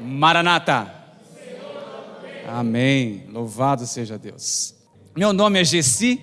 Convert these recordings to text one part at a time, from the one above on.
Maranata. Amém. Louvado seja Deus. Meu nome é Gessi,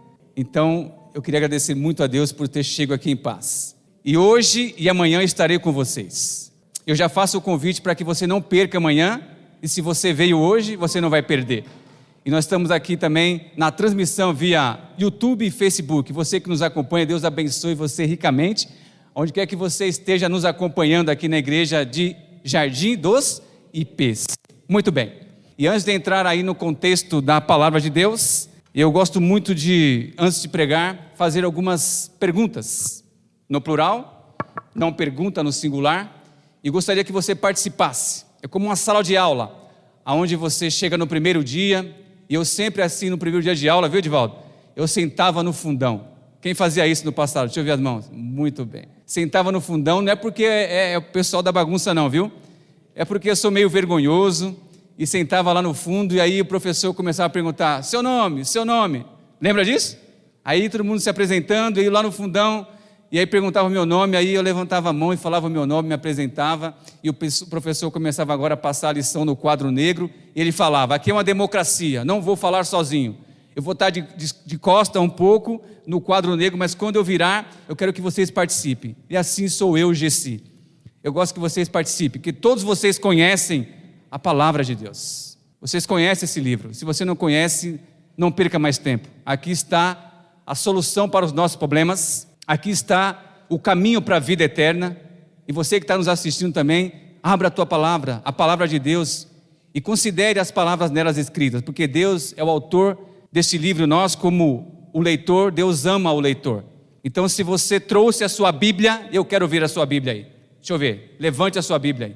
então eu queria agradecer muito a Deus por ter chegado aqui em paz. E hoje e amanhã estarei com vocês. Eu já faço o convite para que você não perca amanhã, e se você veio hoje, você não vai perder. E nós estamos aqui também na transmissão via YouTube e Facebook. Você que nos acompanha, Deus abençoe você ricamente, onde quer que você esteja nos acompanhando aqui na igreja de Jardim dos Ipês. Muito bem. E antes de entrar aí no contexto da palavra de Deus, eu gosto muito de, antes de pregar, fazer algumas perguntas, no plural, não pergunta no singular, e gostaria que você participasse. É como uma sala de aula, onde você chega no primeiro dia, e eu sempre assim no primeiro dia de aula, viu, Edivaldo? Eu sentava no fundão. Quem fazia isso no passado? Deixa eu ver as mãos. Muito bem. Sentava no fundão, não é porque é o pessoal da bagunça não, viu? É porque eu sou meio vergonhoso, e sentava lá no fundo, e aí o professor começava a perguntar, seu nome, lembra disso? Aí todo mundo se apresentando, e eu lá no fundão, e aí perguntava o meu nome, aí eu levantava a mão e falava o meu nome, me apresentava, e o professor começava agora a passar a lição no quadro negro, e ele falava, aqui é uma democracia, não vou falar sozinho, eu vou estar de costa um pouco no quadro negro, mas quando eu virar, eu quero que vocês participem, e assim sou eu, Gessi. Eu gosto que vocês participem, que todos vocês conhecem a palavra de Deus. Vocês conhecem esse livro. Se você não conhece, não perca mais tempo. Aqui está a solução para os nossos problemas. Aqui está o caminho para a vida eterna. E você que está nos assistindo também, abra a tua palavra, a palavra de Deus, e considere as palavras nelas escritas, porque Deus é o autor deste livro. Nós, como o leitor, Deus ama o leitor. Então, se você trouxe a sua Bíblia, eu quero ver a sua Bíblia aí. Deixa eu ver, levante a sua Bíblia aí.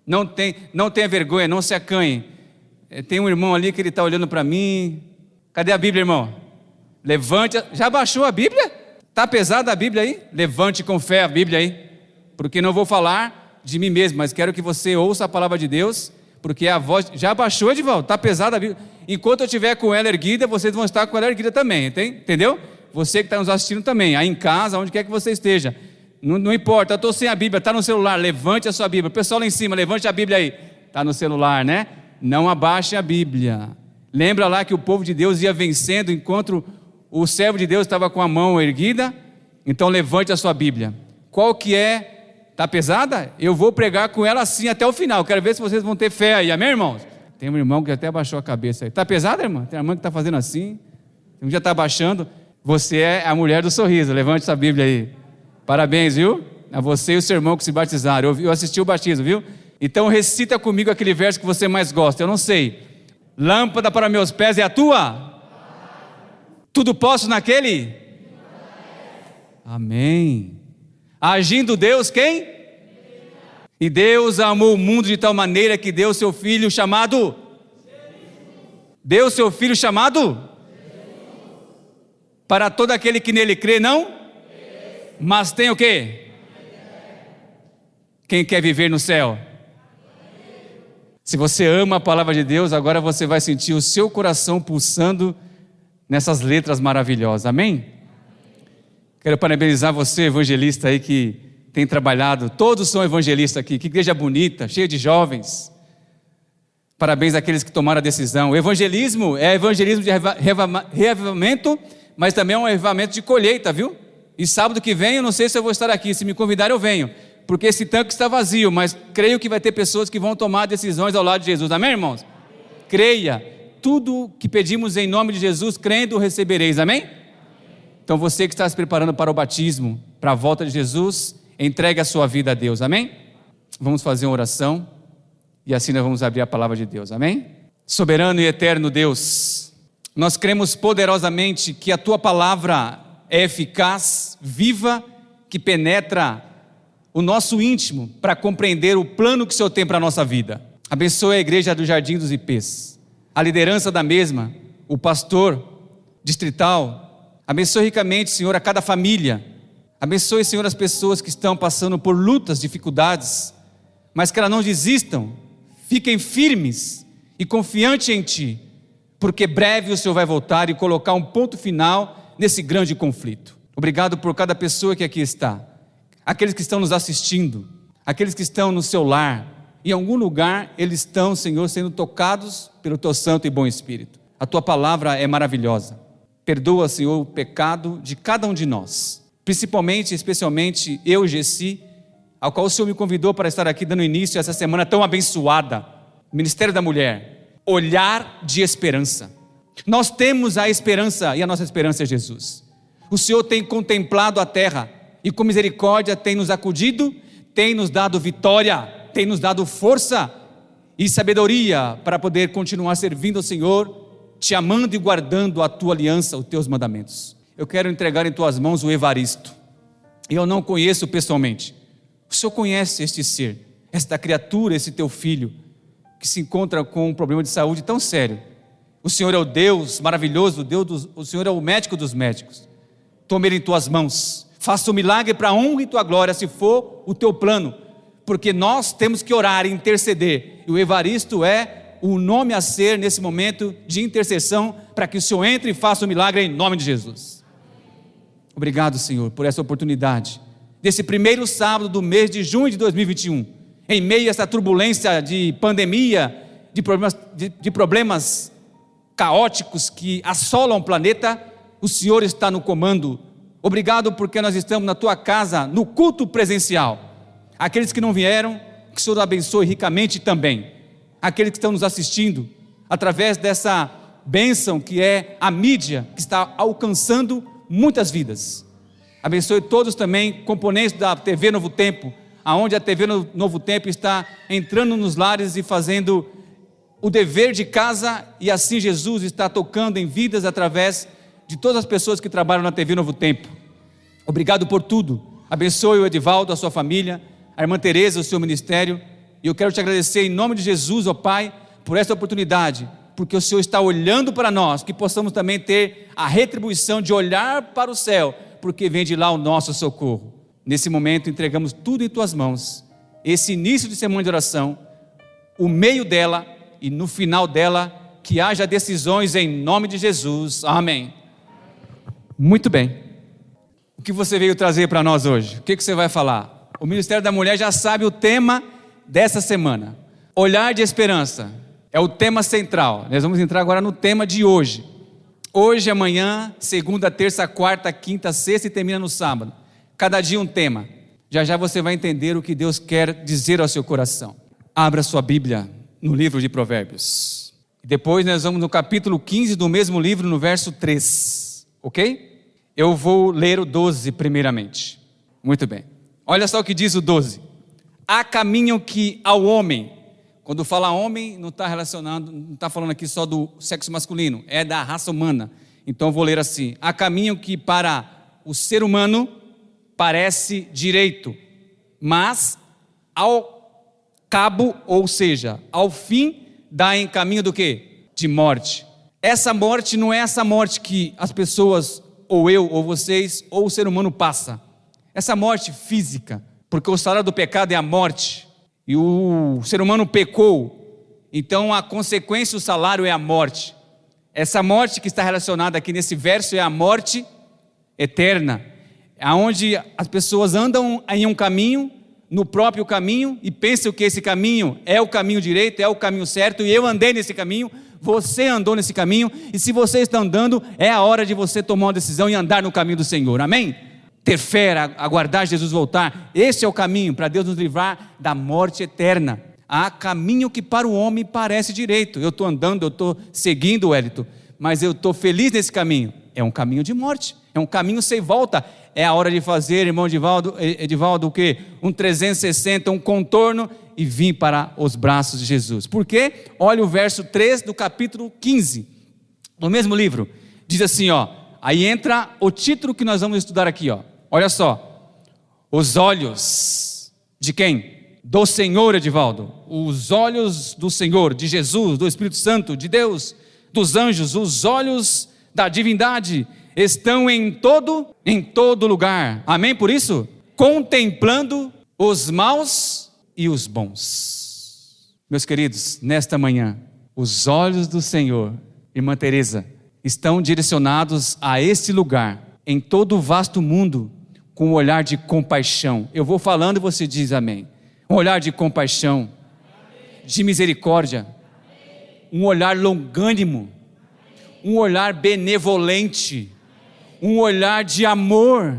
Não tenha vergonha, não se acanhe. Tem um irmão ali que ele está olhando para mim. Cadê a Bíblia, irmão? Levante, já baixou a Bíblia? Está pesada a Bíblia aí? Levante com fé a Bíblia aí. Porque não vou falar de mim mesmo, mas quero que você ouça a palavra de Deus, porque a voz, já baixou, Edivaldo? Está pesada a Bíblia. Enquanto eu estiver com ela erguida, vocês vão estar com ela erguida também, entendeu? Você que está nos assistindo também, aí em casa, onde quer que você esteja. Não importa, eu estou sem a Bíblia, está no celular, levante a sua Bíblia. Pessoal lá em cima, levante a Bíblia aí. Está no celular, né? Não abaixe a Bíblia. Lembra lá que o povo de Deus ia vencendo enquanto o servo de Deus estava com a mão erguida? Então levante a sua Bíblia. Qual que é? Está pesada? Eu vou pregar com ela assim até o final. Quero ver se vocês vão ter fé aí, amém, irmãos? Tem um irmão que até abaixou a cabeça aí. Está pesada, irmã? Tem uma irmã que está fazendo assim. Um já está abaixando. Você é a mulher do sorriso. Levante essa Bíblia aí. Parabéns, viu? A você e o seu irmão que se batizaram. Eu assisti o batismo, viu? Então recita comigo aquele verso que você mais gosta. Eu não sei. Lâmpada para meus pés é a tua? Tudo posso naquele? Amém. Agindo Deus, quem? E Deus amou o mundo de tal maneira que deu seu filho chamado? Deu seu filho chamado? Para todo aquele que nele crê, não? Mas tem o quê? Quem quer viver no céu? Se você ama a palavra de Deus, agora você vai sentir o seu coração pulsando nessas letras maravilhosas, amém? Quero parabenizar você, evangelista aí que tem trabalhado. Todos são evangelistas aqui, que igreja bonita, cheia de jovens. Parabéns àqueles que tomaram a decisão. O evangelismo é evangelismo de reavivamento, mas também é um reavivamento de colheita, viu? E sábado que vem, eu não sei se eu vou estar aqui, se me convidar eu venho, porque esse tanque está vazio, mas creio que vai ter pessoas que vão tomar decisões ao lado de Jesus, amém, irmãos? Amém. Creia, tudo que pedimos em nome de Jesus, crendo, recebereis, amém? Amém? Então você que está se preparando para o batismo, para a volta de Jesus, entregue a sua vida a Deus, amém? Vamos fazer uma oração, e assim nós vamos abrir a palavra de Deus, amém? Soberano e eterno Deus, nós cremos poderosamente que a tua palavra é eficaz, viva, que penetra o nosso íntimo para compreender o plano que o Senhor tem para a nossa vida. Abençoe a igreja do Jardim dos Ipês, a liderança da mesma, o pastor distrital. Abençoe ricamente, Senhor, a cada família. Abençoe, Senhor, as pessoas que estão passando por lutas, dificuldades, mas que elas não desistam, fiquem firmes e confiantes em Ti, porque breve o Senhor vai voltar e colocar um ponto final nesse grande conflito. Obrigado por cada pessoa que aqui está, aqueles que estão nos assistindo, aqueles que estão no seu lar, em algum lugar eles estão, Senhor, sendo tocados pelo Teu Santo e bom Espírito. A Tua palavra é maravilhosa. Perdoa, Senhor, o pecado de cada um de nós, principalmente, especialmente eu, Gessi, ao qual o Senhor me convidou para estar aqui dando início a essa semana tão abençoada, Ministério da Mulher, olhar de esperança. Nós temos a esperança, e a nossa esperança é Jesus. O Senhor tem contemplado a terra, e com misericórdia tem nos acudido, tem nos dado vitória, tem nos dado força e sabedoria para poder continuar servindo ao Senhor, te amando e guardando a Tua aliança, os Teus mandamentos. Eu quero entregar em Tuas mãos o Evaristo. Eu não conheço pessoalmente. O Senhor conhece este ser, esta criatura, esse Teu filho, que se encontra com um problema de saúde tão sério. O Senhor é o Deus maravilhoso, o Senhor é o médico dos médicos. Tome ele em Tuas mãos. Faça o milagre para a honra e Tua glória, se for o Teu plano. Porque nós temos que orar e interceder. E o Evaristo é o nome a ser nesse momento de intercessão, para que o Senhor entre e faça o milagre em nome de Jesus. Obrigado, Senhor, por essa oportunidade, desse primeiro sábado do mês de junho de 2021, em meio a essa turbulência de pandemia, de problemas caóticos que assolam o planeta, o Senhor está no comando. Obrigado porque nós estamos na Tua casa, no culto presencial. Aqueles que não vieram, que o Senhor abençoe ricamente também. Aqueles que estão nos assistindo, através dessa bênção que é a mídia, que está alcançando muitas vidas. Abençoe todos também, componentes da TV Novo Tempo, aonde a TV Novo Tempo está entrando nos lares e fazendo o dever de casa, e assim Jesus está tocando em vidas através de todas as pessoas que trabalham na TV Novo Tempo. Obrigado por tudo. Abençoe o Edivaldo, a sua família, a irmã Tereza, o seu ministério. E eu quero te agradecer em nome de Jesus, ó Pai, por essa oportunidade, porque o Senhor está olhando para nós, que possamos também ter a retribuição de olhar para o céu, porque vem de lá o nosso socorro. Nesse momento entregamos tudo em Tuas mãos, esse início de semana de oração, o meio dela e no final dela, que haja decisões em nome de Jesus, amém. Muito bem, o que você veio trazer para nós hoje? O que você vai falar? O Ministério da Mulher já sabe o tema dessa semana, olhar de esperança, é o tema central. Nós vamos entrar agora no tema de hoje. Hoje, amanhã, segunda, terça, quarta, quinta, sexta e termina no sábado. Cada dia um tema. Já já você vai entender o que Deus quer dizer ao seu coração. Abra sua Bíblia no livro de Provérbios. Depois nós vamos no capítulo 15 do mesmo livro, no verso 3. Ok? Eu vou ler o 12 primeiramente. Muito bem. Olha só o que diz o 12. Há caminho que ao homem, quando fala homem, não está relacionando, não está falando aqui só do sexo masculino, é da raça humana. Então eu vou ler assim: há caminho que para o ser humano parece direito, mas ao cabo, ou seja, ao fim, dá em caminho do quê? De morte. Essa morte não é essa morte que as pessoas, ou eu, ou vocês, ou o ser humano passa. Essa morte física, porque o salário do pecado é a morte, e o ser humano pecou, então a consequência, o salário é a morte. Essa morte que está relacionada aqui nesse verso é a morte eterna, aonde as pessoas andam em um caminho, no próprio caminho, e pensam que esse caminho é o caminho direito, é o caminho certo, e eu andei nesse caminho, você andou nesse caminho, e se você está andando, é a hora de você tomar uma decisão e andar no caminho do Senhor, amém? Ter fé, aguardar Jesus voltar, esse é o caminho para Deus nos livrar da morte eterna. Há caminho que para o homem parece direito, eu estou andando, eu estou seguindo o Wellington, mas eu estou feliz nesse caminho, é um caminho de morte, é um caminho sem volta. É a hora de fazer, irmão Edivaldo, o quê? Um 360, um contorno e vir para os braços de Jesus. Por quê? Olha o verso 3 do capítulo 15, no mesmo livro, diz assim, ó, aí entra o título que nós vamos estudar aqui, ó. Olha só, os olhos de quem? Do Senhor, Edivaldo. Os olhos do Senhor, de Jesus, do Espírito Santo, de Deus, dos anjos, os olhos da divindade estão em todo lugar, amém por isso? Contemplando os maus e os bons. Meus queridos, nesta manhã, os olhos do Senhor, irmã Tereza, estão direcionados a esse lugar, em todo o vasto mundo, com um olhar de compaixão. Eu vou falando e você diz amém. Um olhar de compaixão, de misericórdia, um olhar longânimo, um olhar benevolente, um olhar de amor,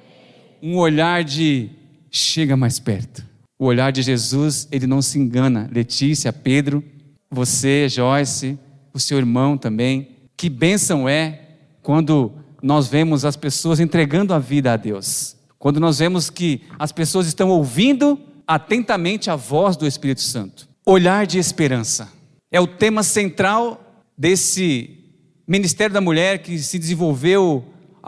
um olhar de chega mais perto. O olhar de Jesus, ele não se engana. Letícia, Pedro, você, Joyce, o seu irmão também. Que bênção é quando nós vemos as pessoas entregando a vida a Deus. Quando nós vemos que as pessoas estão ouvindo atentamente a voz do Espírito Santo. Olhar de esperança. É o tema central desse Ministério da Mulher que se desenvolveu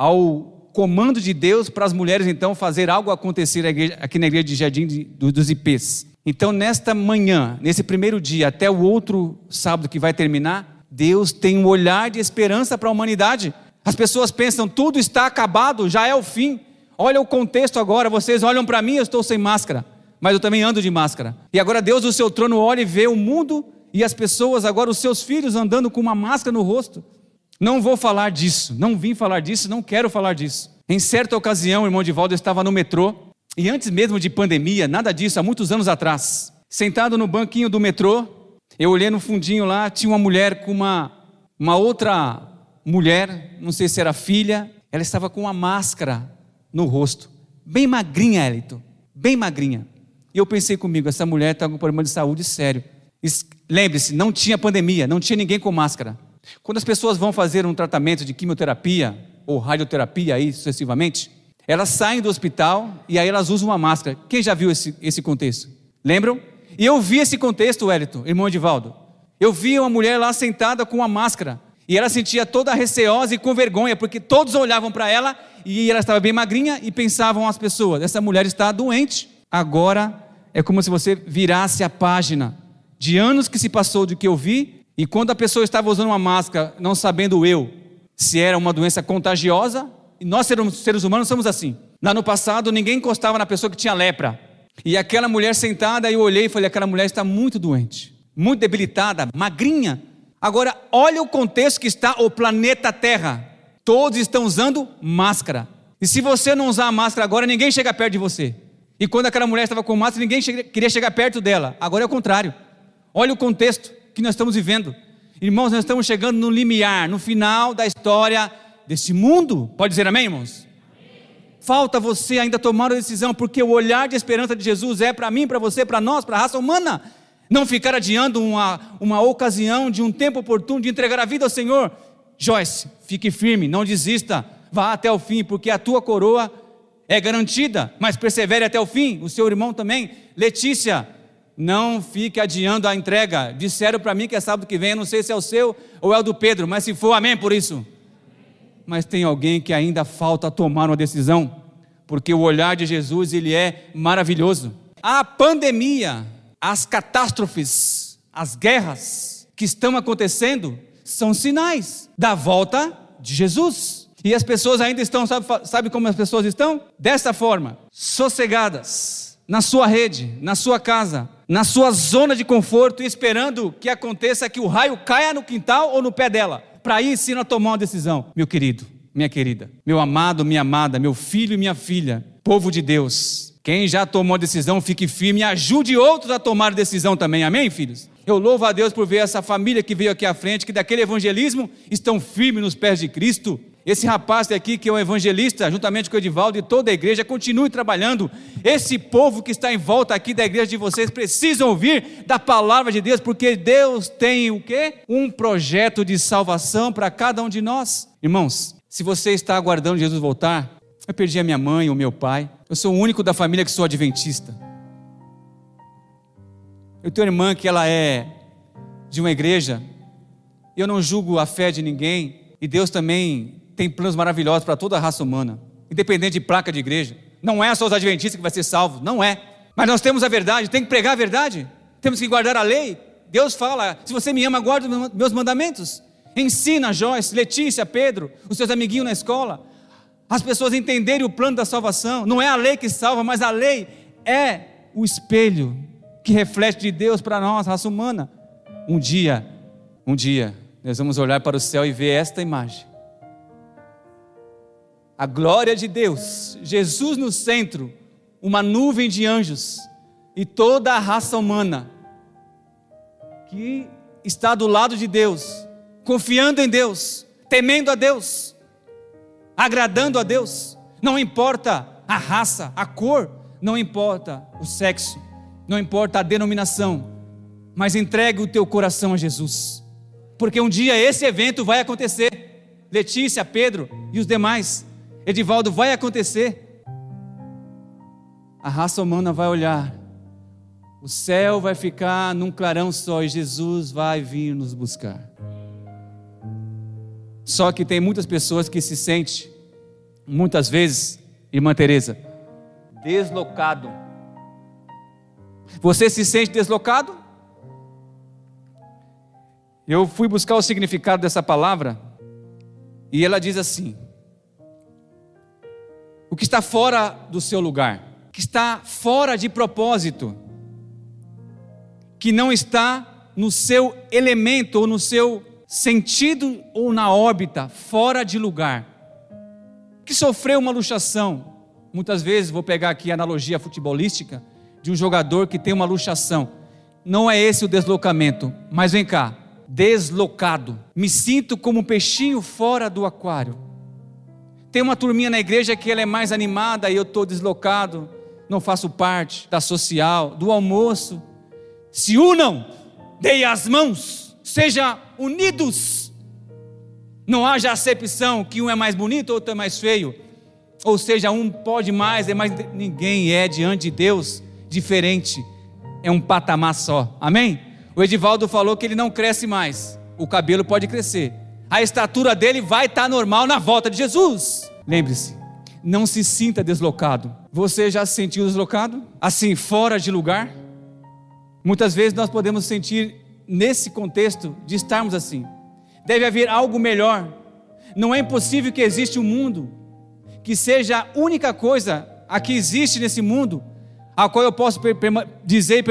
ao comando de Deus para as mulheres então fazer algo acontecer aqui na igreja de Jardim dos Ipês. Então nesta manhã, nesse primeiro dia até o outro sábado que vai terminar, Deus tem um olhar de esperança para a humanidade. As pessoas pensam, tudo está acabado, já é o fim. Olha o contexto agora, vocês olham para mim, eu estou sem máscara, mas eu também ando de máscara. E agora Deus do seu trono olha e vê o mundo e as pessoas, agora os seus filhos andando com uma máscara no rosto. Não vou falar disso, não vim falar disso, não quero falar disso. Em certa ocasião, o irmão Divaldo estava no metrô, e antes mesmo de pandemia, nada disso, há muitos anos atrás, sentado no banquinho do metrô, eu olhei no fundinho lá, tinha uma mulher com uma outra mulher, não sei se era filha, ela estava com uma máscara no rosto, bem magrinha, Elito, bem magrinha. E eu pensei comigo, essa mulher está com um problema de saúde sério. Lembre-se, não tinha pandemia, não tinha ninguém com máscara. Quando as pessoas vão fazer um tratamento de quimioterapia ou radioterapia aí sucessivamente, elas saem do hospital e aí elas usam uma máscara. Quem já viu esse contexto? Lembram? E eu vi esse contexto, Wellington, irmão Edivaldo. Eu vi uma mulher lá sentada com uma máscara e ela sentia toda receosa e com vergonha, porque todos olhavam para ela e ela estava bem magrinha e pensavam as pessoas, essa mulher está doente. Agora é como se você virasse a página de anos que se passou do que eu vi. E quando a pessoa estava usando uma máscara, não sabendo se era uma doença contagiosa, e nós seres humanos somos assim. Lá no passado, ninguém encostava na pessoa que tinha lepra. E aquela mulher sentada, eu olhei e falei, aquela mulher está muito doente, muito debilitada, magrinha. Agora, olha o contexto que está o planeta Terra. Todos estão usando máscara. E se você não usar a máscara agora, ninguém chega perto de você. E quando aquela mulher estava com máscara, ninguém queria chegar perto dela. Agora é o contrário. Olha o contexto que nós estamos vivendo. Irmãos, nós estamos chegando no limiar, no final da história desse mundo. Pode dizer amém, irmãos? Falta você ainda tomar a decisão, porque o olhar de esperança de Jesus é para mim, para você, para nós, para a raça humana. Não ficar adiando uma ocasião de um tempo oportuno de entregar a vida ao Senhor. Joyce, fique firme, não desista, vá até o fim, porque a tua coroa é garantida, mas persevere até o fim, o seu irmão também. Letícia, não fique adiando a entrega. Disseram para mim que é sábado que vem, eu não sei se é o seu ou é o do Pedro, mas se for, amém por isso. Mas tem alguém que ainda falta tomar uma decisão, porque o olhar de Jesus, ele é maravilhoso. A pandemia, as catástrofes, as guerras que estão acontecendo, são sinais da volta de Jesus. E as pessoas ainda estão, sabe como as pessoas estão? Dessa forma, sossegadas, na sua rede, na sua casa, na sua zona de conforto, esperando que aconteça que o raio caia no quintal ou no pé dela, para aí sim ela tomar uma decisão. Meu querido, minha querida, meu amado, minha amada, meu filho e minha filha, povo de Deus, quem já tomou a decisão, fique firme e ajude outros a tomar decisão também, amém, filhos? Eu louvo a Deus por ver essa família que veio aqui à frente, que daquele evangelismo estão firmes nos pés de Cristo. Esse rapaz aqui que é um evangelista, juntamente com o Edivaldo e toda a igreja, continue trabalhando. Esse povo que está em volta aqui da igreja de vocês, precisam ouvir da palavra de Deus, porque Deus tem o quê? Um projeto de salvação para cada um de nós. Irmãos, se você está aguardando Jesus voltar, eu perdi a minha mãe, o meu pai, eu sou o único da família que sou adventista. Eu tenho uma irmã que ela é de uma igreja, eu não julgo a fé de ninguém, e Deus também tem planos maravilhosos para toda a raça humana, independente de placa de igreja. Não é só os adventistas que vai ser salvo, não é. Mas nós temos a verdade, tem que pregar a verdade, temos que guardar a lei. Deus fala, se você me ama, guarda os meus mandamentos. Ensina, Joyce, Letícia, Pedro, os seus amiguinhos na escola, as pessoas entenderem o plano da salvação. Não é a lei que salva, mas a lei é o espelho que reflete de Deus para nós, raça humana. Um dia, nós vamos olhar para o céu e ver esta imagem. A glória de Deus, Jesus no centro, uma nuvem de anjos, e toda a raça humana que está do lado de Deus, confiando em Deus, temendo a Deus, agradando a Deus. Não importa a raça, a cor, não importa o sexo, não importa a denominação, mas entregue o teu coração a Jesus, porque um dia esse evento vai acontecer. Letícia, Pedro e os demais, Edivaldo, vai acontecer. A raça humana vai olhar, o céu vai ficar num clarão só e Jesus vai vir nos buscar. Só que tem muitas pessoas que se sentem, muitas vezes, irmã Teresa, deslocado. Você se sente deslocado? Eu fui buscar o significado dessa palavra e ela diz assim: o que está fora do seu lugar, que está fora de propósito, que não está no seu elemento ou no seu sentido ou na órbita, fora de lugar, que sofreu uma luxação. Muitas vezes, vou pegar aqui a analogia futebolística de um jogador que tem uma luxação. Não é esse o deslocamento, mas vem cá, deslocado. Me sinto como um peixinho fora do aquário. Tem uma turminha na igreja que ela é mais animada e eu estou deslocado, não faço parte da social, do almoço. Se unam, deem as mãos, sejam unidos. Não haja acepção que um é mais bonito, outro é mais feio. Ou seja, um pode mais, é mais. Ninguém é diante de Deus diferente. É um patamar só. Amém? O Edivaldo falou que ele não cresce mais. O cabelo pode crescer. A estatura dele vai estar normal na volta de Jesus. Lembre-se, não se sinta deslocado. Você já se sentiu deslocado? Assim, fora de lugar? Muitas vezes nós podemos sentir nesse contexto de estarmos assim. Deve haver algo melhor. Não é impossível que exista um mundo que seja a única coisa a que existe nesse mundo, a qual eu posso dizer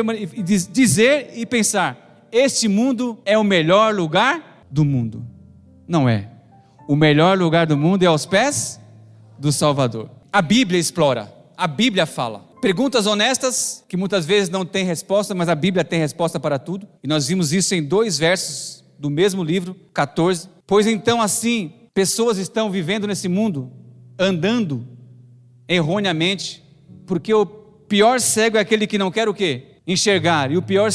e pensar: este mundo é o melhor lugar do mundo. Não é. O melhor lugar do mundo é aos pés do Salvador. A Bíblia explora, a Bíblia fala. Perguntas honestas, que muitas vezes não tem resposta, mas a Bíblia tem resposta para tudo. E nós vimos isso em 2 versos do mesmo livro, 14. Pois então assim, pessoas estão vivendo nesse mundo, andando erroneamente, porque o pior cego é aquele que não quer o quê? Enxergar.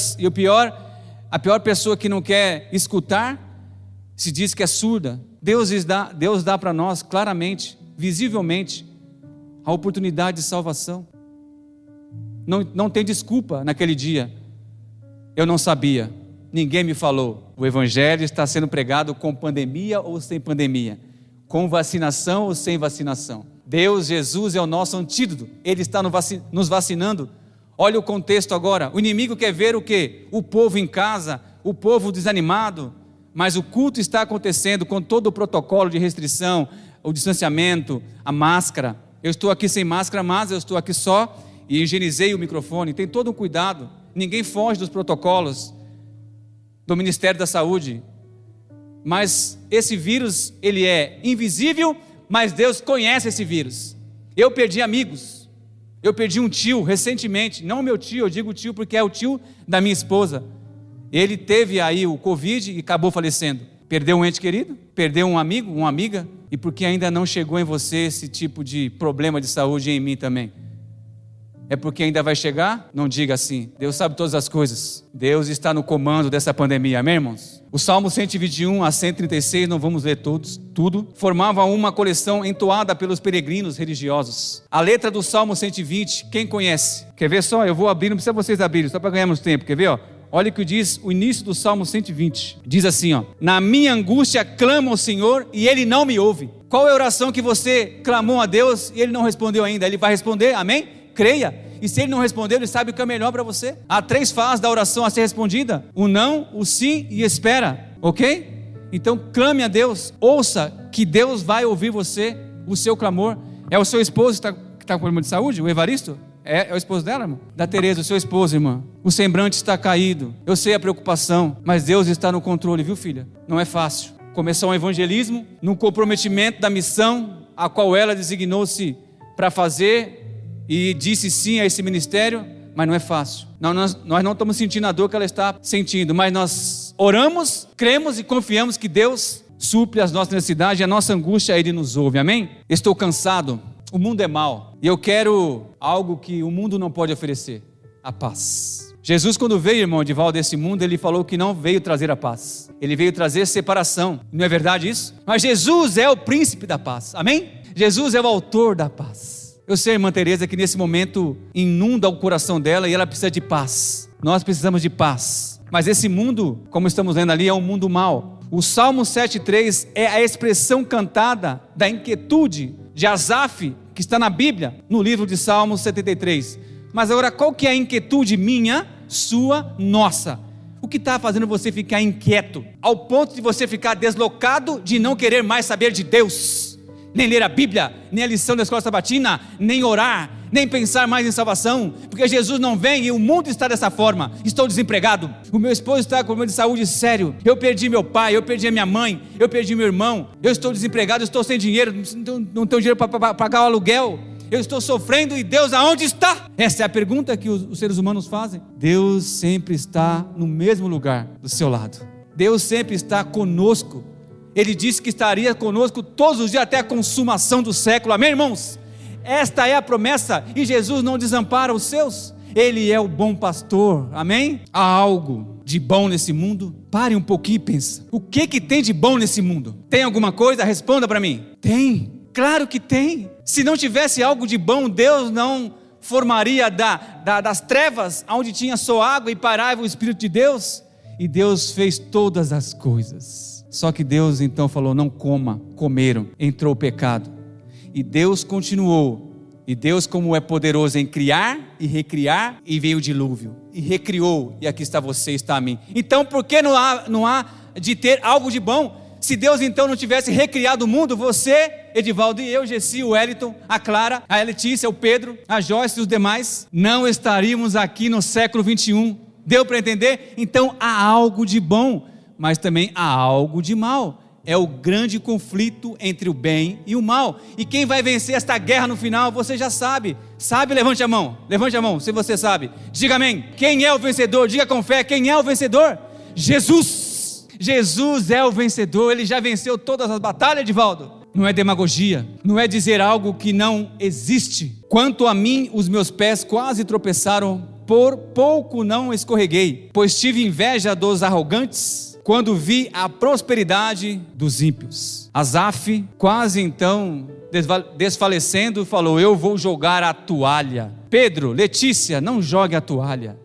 A pior pessoa que não quer escutar, se diz que é surda. Deus dá para nós claramente, visivelmente, a oportunidade de salvação. Não tem desculpa naquele dia. Eu não sabia, ninguém me falou. O evangelho está sendo pregado com pandemia ou sem pandemia, com vacinação ou sem vacinação. Deus, Jesus é o nosso antídoto. Ele está nos vacinando. Olha o contexto agora. O inimigo quer ver o quê? O povo em casa, o povo desanimado, mas o culto está acontecendo com todo o protocolo de restrição, o distanciamento, a máscara. Eu estou aqui sem máscara, mas eu estou aqui só e higienizei o microfone. Tem todo um cuidado. Ninguém foge dos protocolos do Ministério da Saúde. Mas esse vírus, ele é invisível, mas Deus conhece esse vírus. Eu perdi amigos. Eu perdi um tio recentemente. Não o meu tio, eu digo tio porque é o tio da minha esposa. Ele teve aí o Covid e acabou falecendo. Perdeu um ente querido, perdeu um amigo, uma amiga. E porque ainda não chegou em você esse tipo de problema de saúde e em mim também. É porque ainda vai chegar? Não diga assim. Deus sabe todas as coisas. Deus está no comando dessa pandemia, amém, irmãos? O Salmo 121 a 136, não vamos ler tudo, formava uma coleção entoada pelos peregrinos religiosos. A letra do Salmo 120, quem conhece? Quer ver só? Eu vou abrir, não precisa vocês abrirem, só para ganharmos tempo, quer ver? Ó? Olha o que diz o início do Salmo 120. Diz assim, ó: na minha angústia clamo ao Senhor e Ele não me ouve. Qual é a oração que você clamou a Deus e Ele não respondeu ainda? Ele vai responder, amém? Creia. E se Ele não responder, Ele sabe o que é melhor para você. Há 3 fases da oração a ser respondida: o não, o sim e espera, ok? Então clame a Deus, ouça que Deus vai ouvir você, o seu clamor. É o seu esposo que está com problema de saúde? O Evaristo? É o esposo dela, irmão? Da Tereza, o seu esposo, irmã. O semblante está caído. Eu sei a preocupação, mas Deus está no controle, viu, filha? Não é fácil. Começar um evangelismo, no comprometimento da missão a qual ela designou-se para fazer, e disse sim a esse ministério, mas não é fácil. Nós não estamos sentindo a dor que ela está sentindo, mas nós oramos, cremos e confiamos que Deus supre as nossas necessidades e a nossa angústia Ele nos ouve, amém? Estou cansado, o mundo é mau e eu quero algo que o mundo não pode oferecer, a paz. Jesus, quando veio, irmão Edivaldo, desse mundo, Ele falou que não veio trazer a paz, Ele veio trazer separação. Não é verdade isso? Mas Jesus é o príncipe da paz, amém? Jesus é o autor da paz. Eu sei, irmã Teresa, que nesse momento inunda o coração dela e ela precisa de paz. Nós precisamos de paz. Mas esse mundo, como estamos lendo ali, é um mundo mau. O Salmo 7,3 é a expressão cantada da inquietude de Asaf, que está na Bíblia, no livro de Salmos 73. Mas agora, qual que é a inquietude minha, sua, nossa? O que está fazendo você ficar inquieto, ao ponto de você ficar deslocado, de não querer mais saber de Deus, nem ler a Bíblia, nem a lição da escola sabatina, nem orar, nem pensar mais em salvação, porque Jesus não vem e o mundo está dessa forma? Estou desempregado, o meu esposo está com problema de saúde sério, eu perdi meu pai, eu perdi a minha mãe, eu perdi meu irmão, eu estou desempregado, eu estou sem dinheiro, não tenho dinheiro para pagar o aluguel, eu estou sofrendo, e Deus aonde está? Essa é a pergunta que os seres humanos fazem. Deus sempre está no mesmo lugar, do seu lado. Deus sempre está conosco. Ele disse que estaria conosco todos os dias até a consumação do século, amém, irmãos? Esta é a promessa, e Jesus não desampara os seus. Ele é o bom pastor, amém? Há algo de bom nesse mundo? Pare um pouquinho e pensa, o que tem de bom nesse mundo? Tem alguma coisa? Responda para mim. Tem, claro que tem. Se não tivesse algo de bom, Deus não formaria das trevas, onde tinha só água e parava o Espírito de Deus, e Deus fez todas as coisas. Só que Deus então falou, não coma, comeram, entrou o pecado, e Deus continuou, e Deus, como é poderoso em criar e recriar, e veio o dilúvio, e recriou, e aqui está você, está a mim. Então por que não há de ter algo de bom? Se Deus então não tivesse recriado o mundo, você, Edivaldo e eu, Gessi, o Wellington, a Clara, a Letícia, o Pedro, a Joyce e os demais, não estaríamos aqui no século 21, deu para entender? Então há algo de bom, mas também há algo de mal. É o grande conflito entre o bem e o mal, e quem vai vencer esta guerra no final, você já sabe. Levante a mão, se você sabe, diga amém. Quem é o vencedor? Diga com fé, quem é o vencedor? Jesus é o vencedor, Ele já venceu todas as batalhas, Edivaldo. Não é demagogia, não é dizer algo que não existe. Quanto a mim, os meus pés quase tropeçaram, por pouco não escorreguei, pois tive inveja dos arrogantes, quando vi a prosperidade dos ímpios. Asaf, quase então desfalecendo, falou, eu vou jogar a toalha. Pedro, Letícia, não jogue a toalha,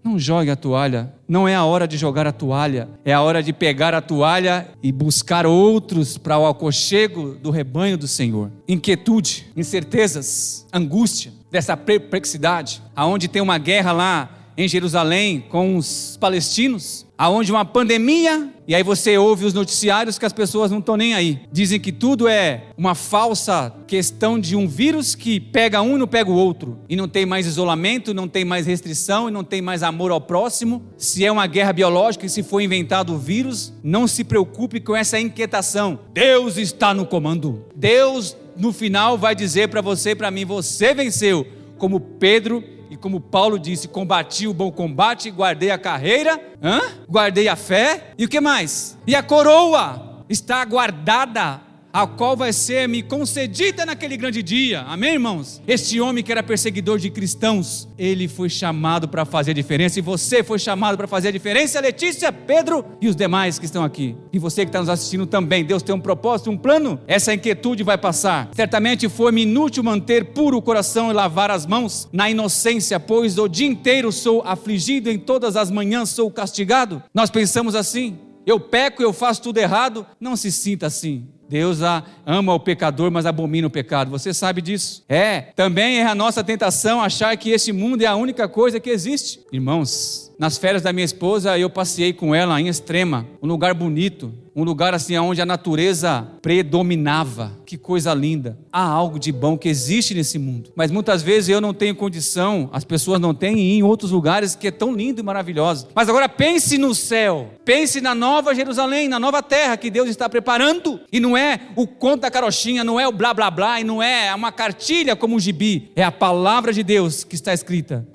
não é a hora de jogar a toalha, é a hora de pegar a toalha e buscar outros para o aconchego do rebanho do Senhor. Inquietude, incertezas, angústia, dessa perplexidade, aonde tem uma guerra lá em Jerusalém com os palestinos, aonde uma pandemia, e aí você ouve os noticiários que as pessoas não estão nem aí, dizem que tudo é uma falsa questão de um vírus que pega um e não pega o outro, e não tem mais isolamento, não tem mais restrição, e não tem mais amor ao próximo. Se é uma guerra biológica e se foi inventado o vírus, não se preocupe com essa inquietação, Deus está no comando. Deus no final vai dizer para você e para mim, você venceu, como Pedro e como Paulo disse, combati o bom combate, guardei a carreira, guardei a fé, e o que mais? E a coroa está guardada, a qual vai ser me concedida naquele grande dia, amém, irmãos? Este homem que era perseguidor de cristãos, ele foi chamado para fazer a diferença, e você foi chamado para fazer a diferença, Letícia, Pedro e os demais que estão aqui, e você que está nos assistindo também. Deus tem um propósito, um plano. Essa inquietude vai passar. Certamente foi-me inútil manter puro o coração e lavar as mãos na inocência, pois o dia inteiro sou afligido, em todas as manhãs sou castigado. Nós pensamos assim, eu peco, eu faço tudo errado. Não se sinta assim. Deus ama o pecador, mas abomina o pecado. Você sabe disso. Também é a nossa tentação achar que esse mundo é a única coisa que existe. Irmãos, nas férias da minha esposa, eu passei com ela em Extrema, um lugar bonito, um lugar assim onde a natureza predominava. Que coisa linda. Há algo de bom que existe nesse mundo, mas muitas vezes eu não tenho condição, as pessoas não têm, e em outros lugares que é tão lindo e maravilhoso. Mas agora pense no céu, pense na nova Jerusalém, na nova terra que Deus está preparando, e não é o conto da carochinha, não é o blá blá blá, e não é uma cartilha como um gibi, é a palavra de Deus que está escrita.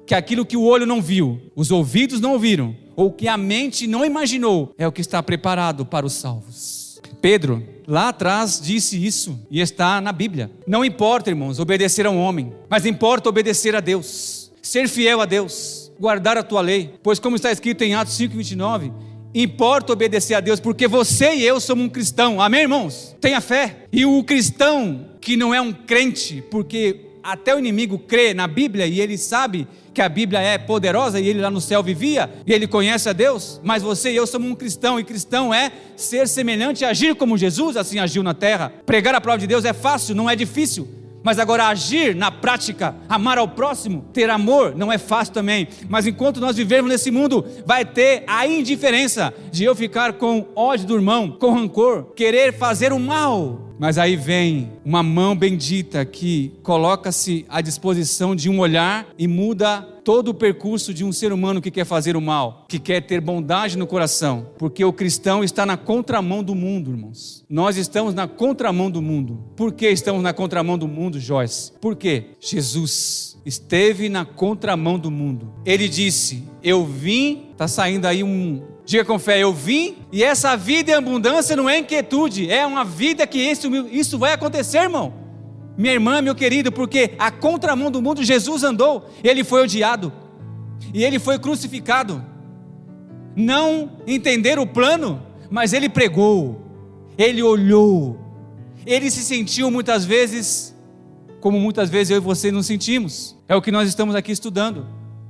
que aquilo que o olho não viu, os ouvidos não ouviram, ou que a mente não imaginou, é o que está preparado para os salvos. Pedro, lá atrás, disse isso, e está na Bíblia. Não importa, irmãos, obedecer a um homem, mas importa obedecer a Deus, ser fiel a Deus, guardar a tua lei, pois como está escrito em Atos 5:29, importa obedecer a Deus, porque você e eu somos um cristão, amém, irmãos? Tenha fé. E o cristão que não é um crente, porque até o inimigo crê na Bíblia e ele sabe que a Bíblia é poderosa e ele lá no céu vivia e ele conhece a Deus, mas você e eu somos um cristão, e cristão é ser semelhante e agir como Jesus assim agiu na terra. Pregar a palavra de Deus é fácil, não é difícil, mas agora agir na prática, amar ao próximo, ter amor, não é fácil também. Mas enquanto nós vivermos nesse mundo, vai ter a indiferença de eu ficar com ódio do irmão, com rancor, querer fazer o mal. Mas aí vem uma mão bendita que coloca-se à disposição de um olhar e muda todo o percurso de um ser humano que quer fazer o mal, que quer ter bondade no coração, porque o cristão está na contramão do mundo, irmãos. Nós estamos na contramão do mundo. Por que estamos na contramão do mundo, Joyce? Por quê? Jesus esteve na contramão do mundo. Ele disse, eu vim, está saindo aí diga com fé, eu vim, e essa vida em abundância não é inquietude, é uma vida que isso vai acontecer, irmão. Minha irmã, meu querido, porque a contramão do mundo Jesus andou, ele foi odiado, e ele foi crucificado. Não entenderam o plano, mas ele pregou, ele olhou, ele se sentiu muitas vezes, como muitas vezes eu e você nos sentimos, é o que nós estamos aqui estudando.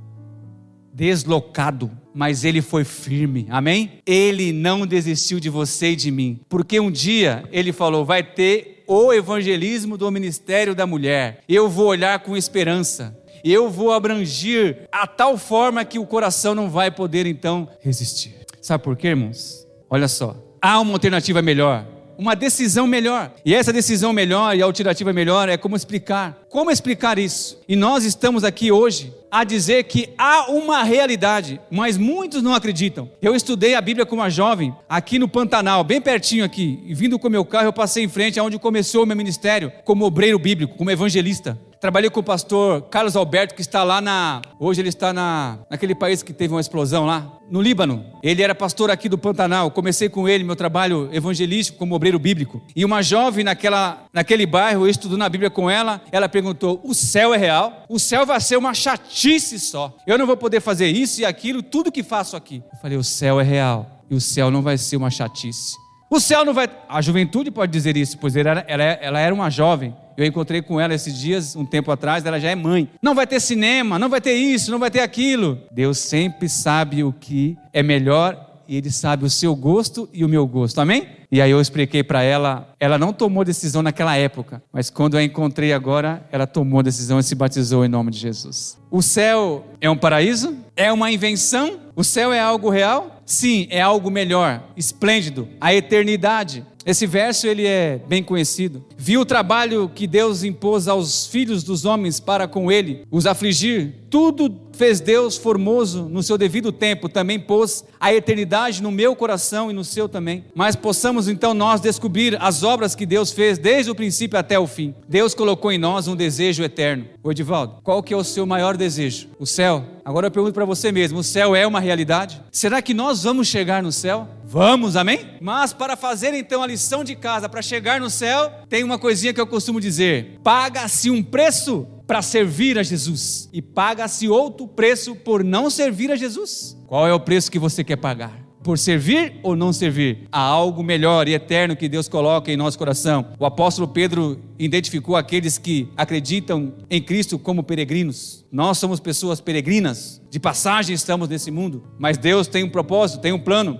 Deslocado, mas ele foi firme, amém? Ele não desistiu de você e de mim, porque um dia ele falou, vai ter o evangelismo do ministério da mulher, eu vou olhar com esperança, eu vou abranger a tal forma que o coração não vai poder então resistir. Sabe por quê, irmãos? Olha só, há uma alternativa melhor, uma decisão melhor, e essa decisão melhor e a alternativa melhor é como explicar isso, e nós estamos aqui hoje a dizer que há uma realidade, mas muitos não acreditam. Eu estudei a Bíblia com uma jovem, aqui no Pantanal, bem pertinho aqui, e vindo com o meu carro eu passei em frente aonde começou o meu ministério, como obreiro bíblico, como evangelista. Trabalhei com o pastor Carlos Alberto, que está lá hoje ele está naquele país que teve uma explosão lá, no Líbano. Ele era pastor aqui do Pantanal, comecei com ele meu trabalho evangelístico como obreiro bíblico. E uma jovem naquele bairro, eu estudando a Bíblia com ela, ela perguntou, o céu é real? O céu vai ser uma chatice só, eu não vou poder fazer isso e aquilo, tudo que faço aqui. Eu falei, o céu é real, e o céu não vai ser uma chatice. O céu não vai... A juventude pode dizer isso, pois ela era uma jovem. Eu encontrei com ela esses dias, um tempo atrás, ela já é mãe. Não vai ter cinema, não vai ter isso, não vai ter aquilo. Deus sempre sabe o que é melhor e Ele sabe o seu gosto e o meu gosto, amém? E aí eu expliquei para ela, ela não tomou decisão naquela época, mas quando eu a encontrei agora, ela tomou decisão e se batizou em nome de Jesus. O céu é um paraíso? É uma invenção? O céu é algo real? Sim, é algo melhor, esplêndido, a eternidade. Esse verso ele é bem conhecido. Viu o trabalho que Deus impôs aos filhos dos homens para com ele os afligir. Tudo fez Deus formoso no seu devido tempo. Também pôs a eternidade no meu coração e no seu também. Mas possamos então nós descobrir as obras que Deus fez desde o princípio até o fim. Deus colocou em nós um desejo eterno. Ô Edivaldo, qual que é o seu maior desejo? O céu? Agora eu pergunto para você mesmo, o céu é uma realidade? Será que nós vamos chegar no céu? Vamos, amém? Mas para fazer então a lição de casa, para chegar no céu, tem uma coisinha que eu costumo dizer: paga-se um preço para servir a Jesus e paga-se outro preço por não servir a Jesus. Qual é o preço que você quer pagar? Por servir ou não servir? Há algo melhor e eterno que Deus coloca em nosso coração. O apóstolo Pedro identificou aqueles que acreditam em Cristo como peregrinos. Nós somos pessoas peregrinas, de passagem estamos nesse mundo, mas Deus tem um propósito, tem um plano.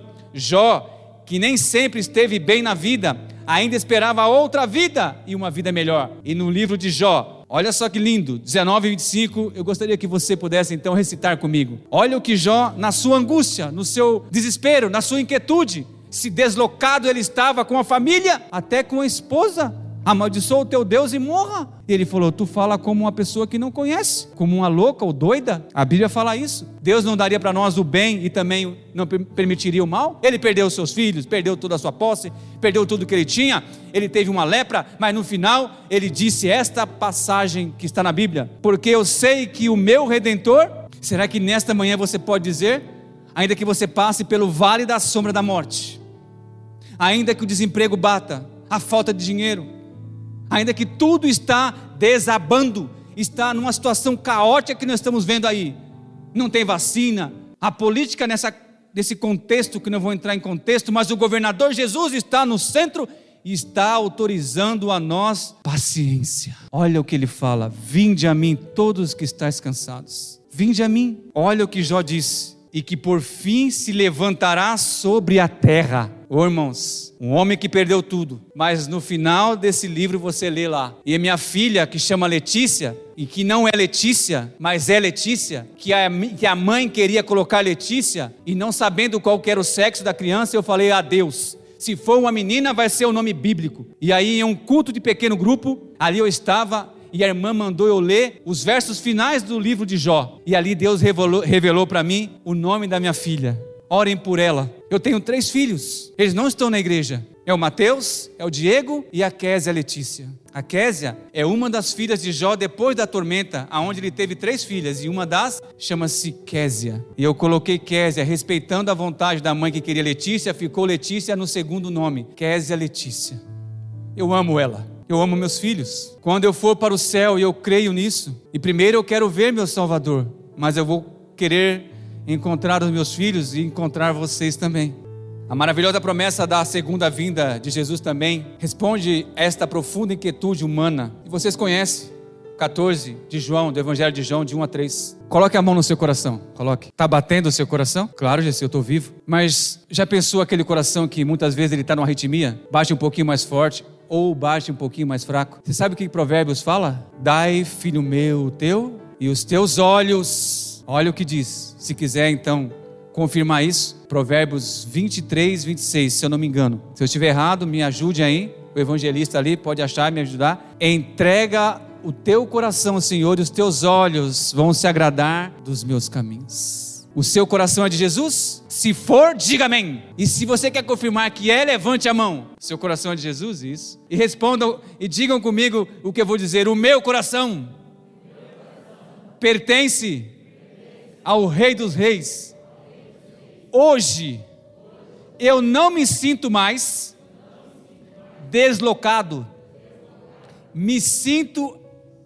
Jó, que nem sempre esteve bem na vida, ainda esperava outra vida e uma vida melhor. E no livro de Jó, olha só que lindo, 19 e 25, eu gostaria que você pudesse então recitar comigo. Olha o que Jó, na sua angústia, no seu desespero, na sua inquietude, se deslocado ele estava com a família, até com a esposa, amaldiçoa o teu Deus e morra. E ele falou, tu fala como uma pessoa que não conhece, como uma louca ou doida. A Bíblia fala isso. Deus não daria para nós o bem e também não permitiria o mal? Ele perdeu seus filhos, perdeu toda a sua posse, perdeu tudo que ele tinha, ele teve uma lepra, mas no final ele disse esta passagem que está na Bíblia: porque eu sei que o meu Redentor Será que nesta manhã você pode dizer: ainda que você passe pelo vale da sombra da morte, ainda que o desemprego bata, a falta de dinheiro, ainda que tudo está desabando, está numa situação caótica que nós estamos vendo aí, não tem vacina, a política nesse contexto, que não vou entrar em contexto, mas o governador Jesus está no centro e está autorizando a nós paciência. Olha o que ele fala: vinde a mim todos que estáis cansados, vinde a mim. Olha o que Jó disse: e que por fim se levantará sobre a terra. Ô irmãos, um homem que perdeu tudo, mas no final desse livro você lê lá: e a minha filha, que chama Letícia, e que não é Letícia, mas é Letícia, que a mãe queria colocar Letícia, e não sabendo qual que era o sexo da criança, eu falei: adeus, se for uma menina vai ser o nome bíblico. E aí em um culto de pequeno grupo, ali eu estava, e a irmã mandou eu ler os versos finais do livro de Jó, e ali Deus revelou para mim o nome da minha filha. Orem por ela. Eu tenho 3 filhos, eles não estão na igreja: é o Mateus, é o Diego e a Késia Letícia. A Késia é uma das filhas de Jó depois da tormenta, aonde ele teve 3 filhas, e uma das chama-se Késia, e eu coloquei Késia, respeitando a vontade da mãe que queria Letícia, ficou Letícia no segundo nome, Késia Letícia. Eu amo ela, eu amo meus filhos. Quando eu for para o céu, e eu creio nisso, e primeiro eu quero ver meu Salvador, mas eu vou querer encontrar os meus filhos e encontrar vocês também. A maravilhosa promessa da segunda vinda de Jesus também responde a esta profunda inquietude humana. E vocês conhecem 14 de João, do Evangelho de João, de 1 a 3. Coloque a mão no seu coração, coloque. Está batendo o seu coração? Claro, Jesse, eu estou vivo. Mas já pensou aquele coração que muitas vezes ele está numa arritmia? Bate um pouquinho mais forte ou bate um pouquinho mais fraco. Você sabe o que Provérbios fala? Dai, filho meu, o teu e os teus olhos. Olha o que diz. Se quiser então confirmar isso, Provérbios 23, 26, se eu não me engano. Se eu estiver errado, me ajude aí. O evangelista ali pode achar e me ajudar. Entrega o teu coração ao Senhor, e os teus olhos vão se agradar dos meus caminhos. O seu coração é de Jesus? Se for, diga amém. E se você quer confirmar que é, levante a mão. Seu coração é de Jesus? Isso. E respondam e digam comigo o que eu vou dizer: o meu coração pertence ao Rei dos Reis. Hoje eu não me sinto mais deslocado, me sinto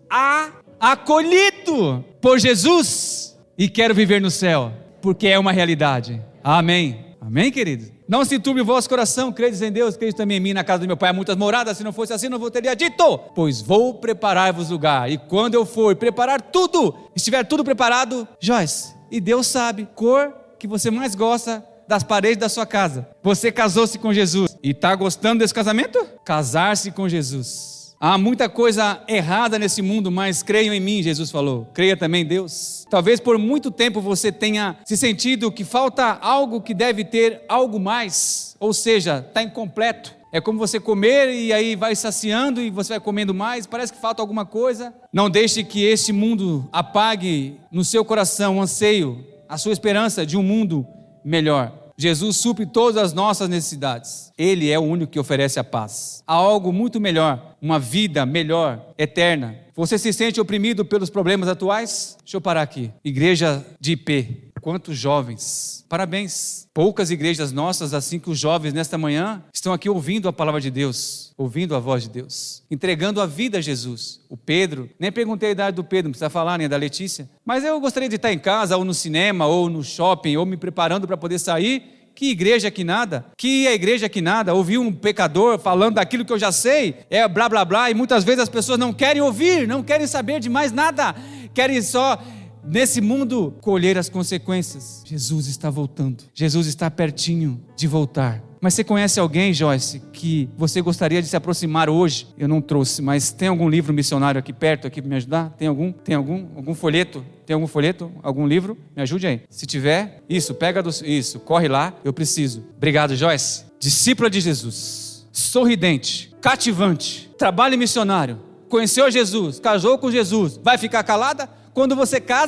acolhido por Jesus e quero viver no céu, porque é uma realidade. Amém. Amém, querido? Não se turbe o vosso coração, credes em Deus, credes também em mim. Na casa do meu pai há muitas moradas, se não fosse assim não vou teria dito, pois vou preparar-vos lugar, e quando eu for preparar tudo, estiver tudo preparado, Joyce, e Deus sabe cor que você mais gosta das paredes da sua casa. Você casou-se com Jesus e está gostando desse casamento? Casar-se com Jesus. Há muita coisa errada nesse mundo, mas creiam em mim, Jesus falou. Creia também em Deus. Talvez por muito tempo você tenha se sentido que falta algo, que deve ter algo mais, ou seja, está incompleto. É como você comer e aí vai saciando e você vai comendo mais, parece que falta alguma coisa. Não deixe que este mundo apague no seu coração o anseio, a sua esperança de um mundo melhor. Jesus supre todas as nossas necessidades. Ele é o único que oferece a paz. Há algo muito melhor, uma vida melhor, eterna. Você se sente oprimido pelos problemas atuais? Deixa eu parar aqui. Igreja de IP. Quantos jovens, parabéns. Poucas igrejas nossas, assim que os jovens nesta manhã estão aqui ouvindo a palavra de Deus, ouvindo a voz de Deus, entregando a vida a Jesus. O Pedro, nem perguntei a idade do Pedro, não precisa falar nem da Letícia, mas eu gostaria de estar em casa, ou no cinema, ou no shopping, ou me preparando para poder sair. Que igreja que nada, que a igreja que nada, ouvir um pecador falando daquilo que eu já sei, é blá blá blá, e muitas vezes as pessoas não querem ouvir, não querem saber de mais nada, querem só nesse mundo colher as consequências. Jesus está voltando, Jesus está pertinho de voltar. Mas você conhece alguém, Joyce, que você gostaria de se aproximar hoje? Eu não trouxe, mas tem algum livro missionário aqui perto aqui para me ajudar? Tem algum? Tem algum folheto? Tem algum folheto? Algum livro? Me ajude aí. Se tiver, isso, isso, corre lá, eu preciso. Obrigado, Joyce. Discípula de Jesus, sorridente, cativante, trabalho missionário, conheceu Jesus, casou com Jesus, vai ficar calada? Quando você casa,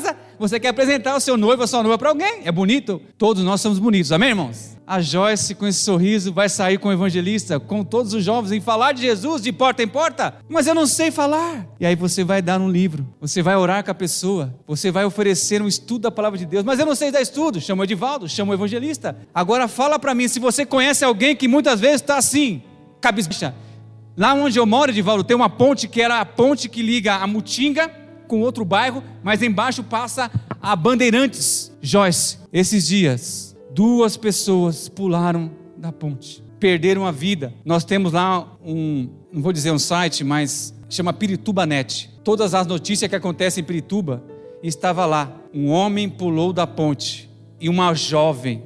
Você quer apresentar o seu noivo, a sua noiva para alguém. É bonito? Todos nós somos bonitos, amém, irmãos? A Joyce, com esse sorriso, vai sair com o evangelista, com todos os jovens, em falar de Jesus de porta em porta. Mas eu não sei falar. E aí você vai dar um livro, você vai orar com a pessoa, você vai oferecer um estudo da palavra de Deus. Mas eu não sei dar estudo. Chama o Edivaldo, chama o evangelista. Agora fala para mim, se você conhece alguém que muitas vezes está assim, cabisbaixa. Lá onde eu moro, Edivaldo, tem uma ponte que era a ponte que liga a Mutinga com outro bairro, mas embaixo passa a Bandeirantes. Joyce, esses dias 2 pessoas pularam da ponte, perderam a vida. Nós temos lá não vou dizer um site, mas chama Pirituba.net. Todas as notícias que acontecem em Pirituba, estava lá. Um homem pulou da ponte e uma jovem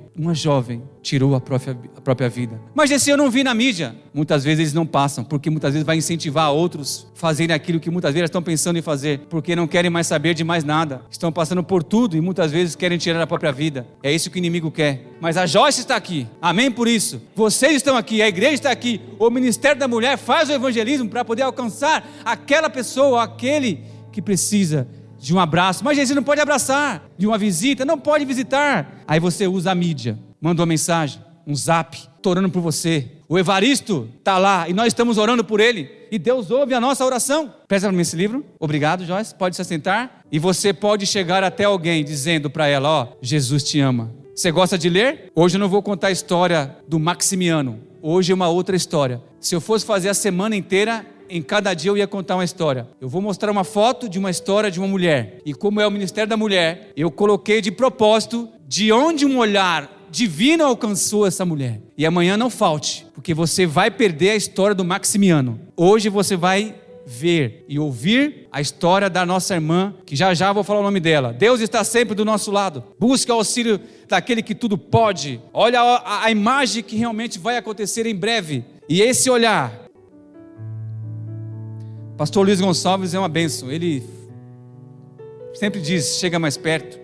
tirou a própria vida. Mas esse eu não vi na mídia. Muitas vezes eles não passam, porque muitas vezes vai incentivar outros a fazerem aquilo que muitas vezes estão pensando em fazer, porque não querem mais saber de mais nada. Estão passando por tudo e muitas vezes querem tirar a própria vida. É isso que o inimigo quer. Mas a Joyce está aqui. Amém por isso. Vocês estão aqui, a igreja está aqui. O Ministério da Mulher faz o evangelismo para poder alcançar aquela pessoa, aquele que precisa de um abraço. Mas Jesus não pode abraçar, de uma visita, não pode visitar. Aí você usa a mídia, manda uma mensagem, um zap, estou orando por você. O Evaristo está lá e nós estamos orando por ele e Deus ouve a nossa oração. Presta para mim esse livro. Obrigado, Joyce, pode se assentar. E você pode chegar até alguém dizendo para ela, ó, Jesus te ama. Você gosta de ler? Hoje eu não vou contar a história do Maximiano. Hoje é uma outra história. Se eu fosse fazer a semana inteira, em cada dia eu ia contar uma história. Eu vou mostrar uma foto de uma história de uma mulher. E como é o Ministério da Mulher, eu coloquei de propósito de onde um olhar divino alcançou essa mulher. E amanhã não falte, porque você vai perder a história do Maximiano. Hoje você vai ver e ouvir a história da nossa irmã, que já vou falar o nome dela. Deus está sempre do nosso lado. Busque o auxílio daquele que tudo pode. Olha a imagem que realmente vai acontecer em breve. E esse olhar, Pastor Luiz Gonçalves é uma bênção. Ele sempre diz, chega mais perto.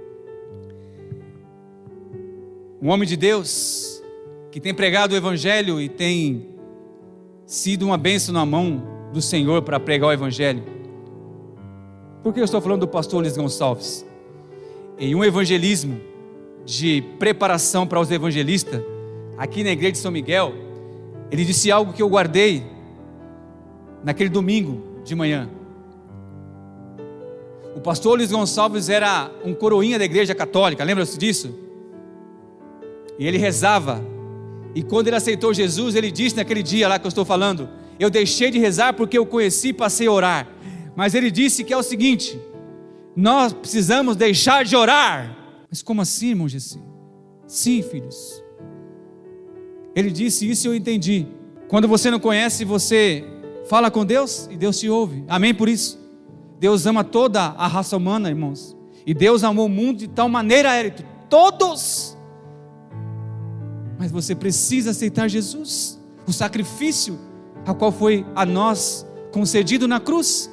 Um homem de Deus que tem pregado o evangelho e tem sido uma bênção na mão do Senhor para pregar o evangelho. Por que eu estou falando do pastor Luiz Gonçalves? Em um evangelismo de preparação para os evangelistas, aqui na igreja de São Miguel, ele disse algo que eu guardei naquele domingo de manhã. O pastor Luiz Gonçalves era um coroinha da igreja católica, lembra-se disso? E ele rezava, e quando ele aceitou Jesus, ele disse naquele dia lá que eu estou falando, eu deixei de rezar porque eu conheci e passei a orar. Mas ele disse que é o seguinte, nós precisamos deixar de orar. Mas como assim, irmão Gessi? Sim, filhos. Ele disse isso e eu entendi. Quando você não conhece, você fala com Deus e Deus te ouve. Amém por isso. Deus ama toda a raça humana, irmãos. E Deus amou o mundo de tal maneira, Érito, todos. Mas você precisa aceitar Jesus, o sacrifício ao qual foi a nós concedido na cruz.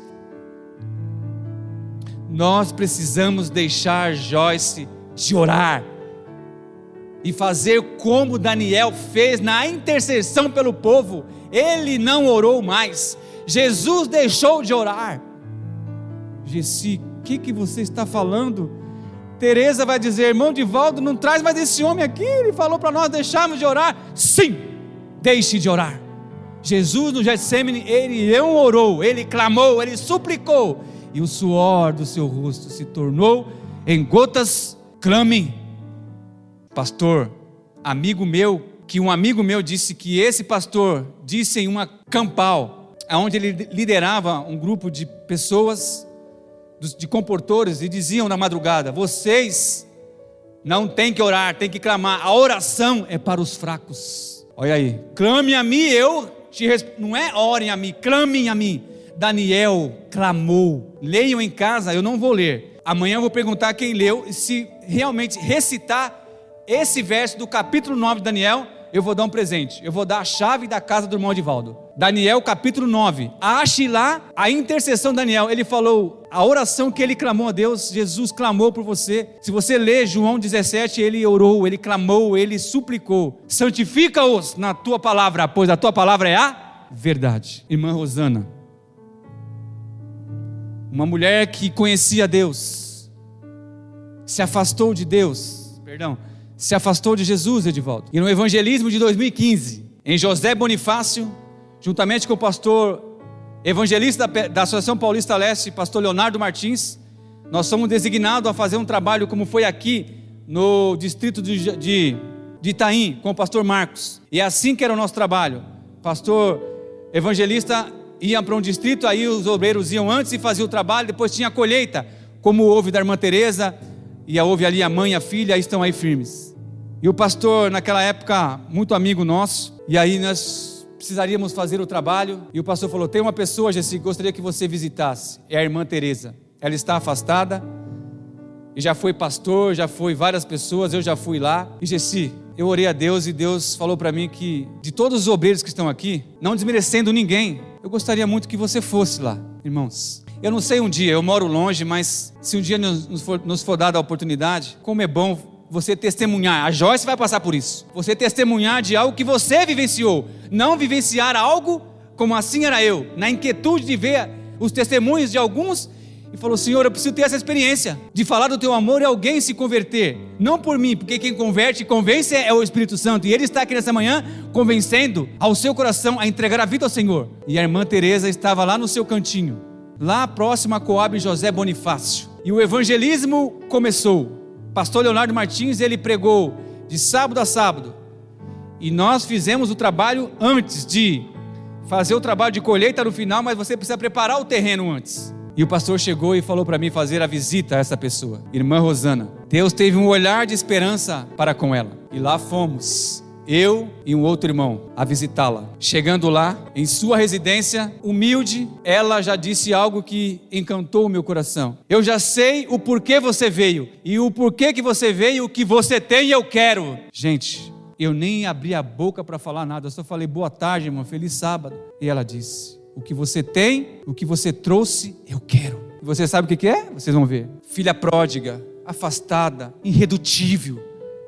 Nós precisamos deixar Joyce de orar e fazer como Daniel fez na intercessão pelo povo. Ele não orou mais, Jesus deixou de orar. Gessi, o que você está falando? Tereza vai dizer, irmão Divaldo, não traz mais esse homem aqui, ele falou para nós deixarmos de orar. Sim, deixe de orar. Jesus no Getsemane, ele não orou, ele clamou, ele suplicou, e o suor do seu rosto se tornou em gotas. Clame. Pastor, amigo meu, que um amigo meu disse que esse pastor disse em uma campal, onde ele liderava um grupo de pessoas, de comportores, e diziam na madrugada, vocês não têm que orar, têm que clamar, a oração é para os fracos. Olha aí, clame a mim, eu te respondo. Não é orem a mim, clamem a mim. Daniel clamou. Leiam em casa, eu não vou ler, amanhã eu vou perguntar quem leu, e se realmente recitar esse verso do capítulo 9 de Daniel, eu vou dar um presente, eu vou dar a chave da casa do irmão Edivaldo. Daniel capítulo 9, ache lá a intercessão de Daniel. Ele falou, a oração que ele clamou a Deus, Jesus clamou por você. Se você ler João 17, ele orou, ele clamou, ele suplicou, santifica-os na tua palavra, pois a tua palavra é a verdade. Irmã Rosana, uma mulher que conhecia Deus, se afastou de Deus, se afastou de Jesus, Edivaldo. E no evangelismo de 2015, em José Bonifácio, juntamente com o pastor evangelista da Associação Paulista Leste, pastor Leonardo Martins, nós somos designados a fazer um trabalho como foi aqui no distrito de Itaim, com o pastor Marcos. E é assim que era o nosso trabalho. Pastor evangelista ia para um distrito, aí os obreiros iam antes e faziam o trabalho, depois tinha a colheita, como houve da irmã Teresa, e houve ali a mãe e a filha, aí estão aí firmes. E o pastor, naquela época, muito amigo nosso, e aí nós precisaríamos fazer o trabalho, e o pastor falou: tem uma pessoa, Gessi, que gostaria que você visitasse, é a irmã Teresa. Ela está afastada, e já foi pastor, já foi várias pessoas, eu já fui lá, e Gessi, eu orei a Deus, e Deus falou para mim que, de todos os obreiros que estão aqui, não desmerecendo ninguém, eu gostaria muito que você fosse lá, irmãos. Eu não sei um dia, eu moro longe, mas se um dia nos for dada a oportunidade, como é bom você testemunhar. A Joyce vai passar por isso. Você testemunhar de algo que você vivenciou, não vivenciar algo como assim era eu, na inquietude de ver os testemunhos de alguns, e falou: Senhor, eu preciso ter essa experiência de falar do teu amor e alguém se converter, não por mim, porque quem converte e convence é o Espírito Santo, e ele está aqui nessa manhã convencendo ao seu coração a entregar a vida ao Senhor. E a irmã Teresa estava lá no seu cantinho, lá próximo a Coab José Bonifácio, e o evangelismo começou. Pastor Leonardo Martins, ele pregou de sábado a sábado, e nós fizemos o trabalho antes de fazer o trabalho de colheita no final, mas você precisa preparar o terreno antes. E o pastor chegou e falou para mim fazer a visita a essa pessoa, irmã Rosana. Deus teve um olhar de esperança para com ela, e lá fomos, eu e um outro irmão, a visitá-la. Chegando lá, em sua residência, humilde, ela já disse algo que encantou o meu coração: eu já sei o porquê você veio, e o porquê que você veio, o que você tem, eu quero. Gente, eu nem abri a boca para falar nada, eu só falei: boa tarde, irmã, feliz sábado. E ela disse: o que você tem, o que você trouxe, eu quero. E você sabe o que é? Vocês vão ver. Filha pródiga, afastada, irredutível,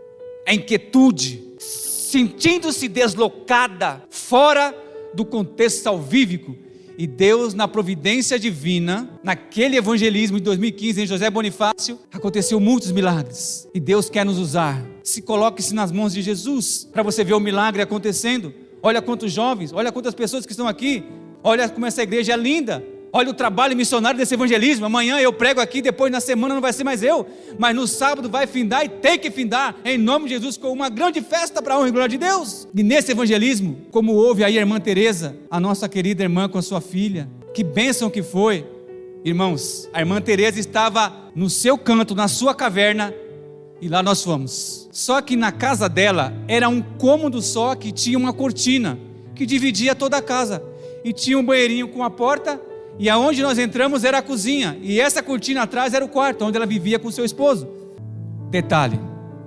a inquietude, sentindo-se deslocada, fora do contexto salvífico. E Deus, na providência divina, naquele evangelismo de 2015 em José Bonifácio, aconteceu muitos milagres, e Deus quer nos usar. Coloque-se nas mãos de Jesus, para você ver o milagre acontecendo. Olha quantos jovens, olha quantas pessoas que estão aqui, olha como essa igreja é linda. Olha o trabalho missionário desse evangelismo. Amanhã eu prego aqui, depois na semana não vai ser mais eu, mas no sábado vai findar, e tem que findar, em nome de Jesus, com uma grande festa para a honra e glória de Deus. E nesse evangelismo, como houve aí a irmã Teresa, a nossa querida irmã com a sua filha, que bênção que foi. Irmãos, a irmã Teresa estava no seu canto, na sua caverna, e lá nós fomos. Só que na casa dela era um cômodo só, que tinha uma cortina que dividia toda a casa, e tinha um banheirinho com a porta, e aonde nós entramos era a cozinha, e essa cortina atrás era o quarto onde ela vivia com seu esposo. Detalhe: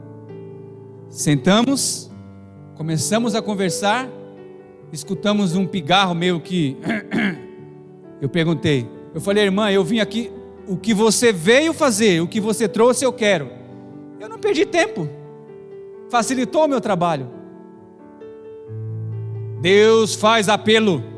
sentamos, começamos a conversar, escutamos um pigarro meio que eu perguntei, eu falei: irmã, eu vim aqui, o que você veio fazer, o que você trouxe, eu quero. Eu não perdi tempo, facilitou o meu trabalho. Deus faz apelo,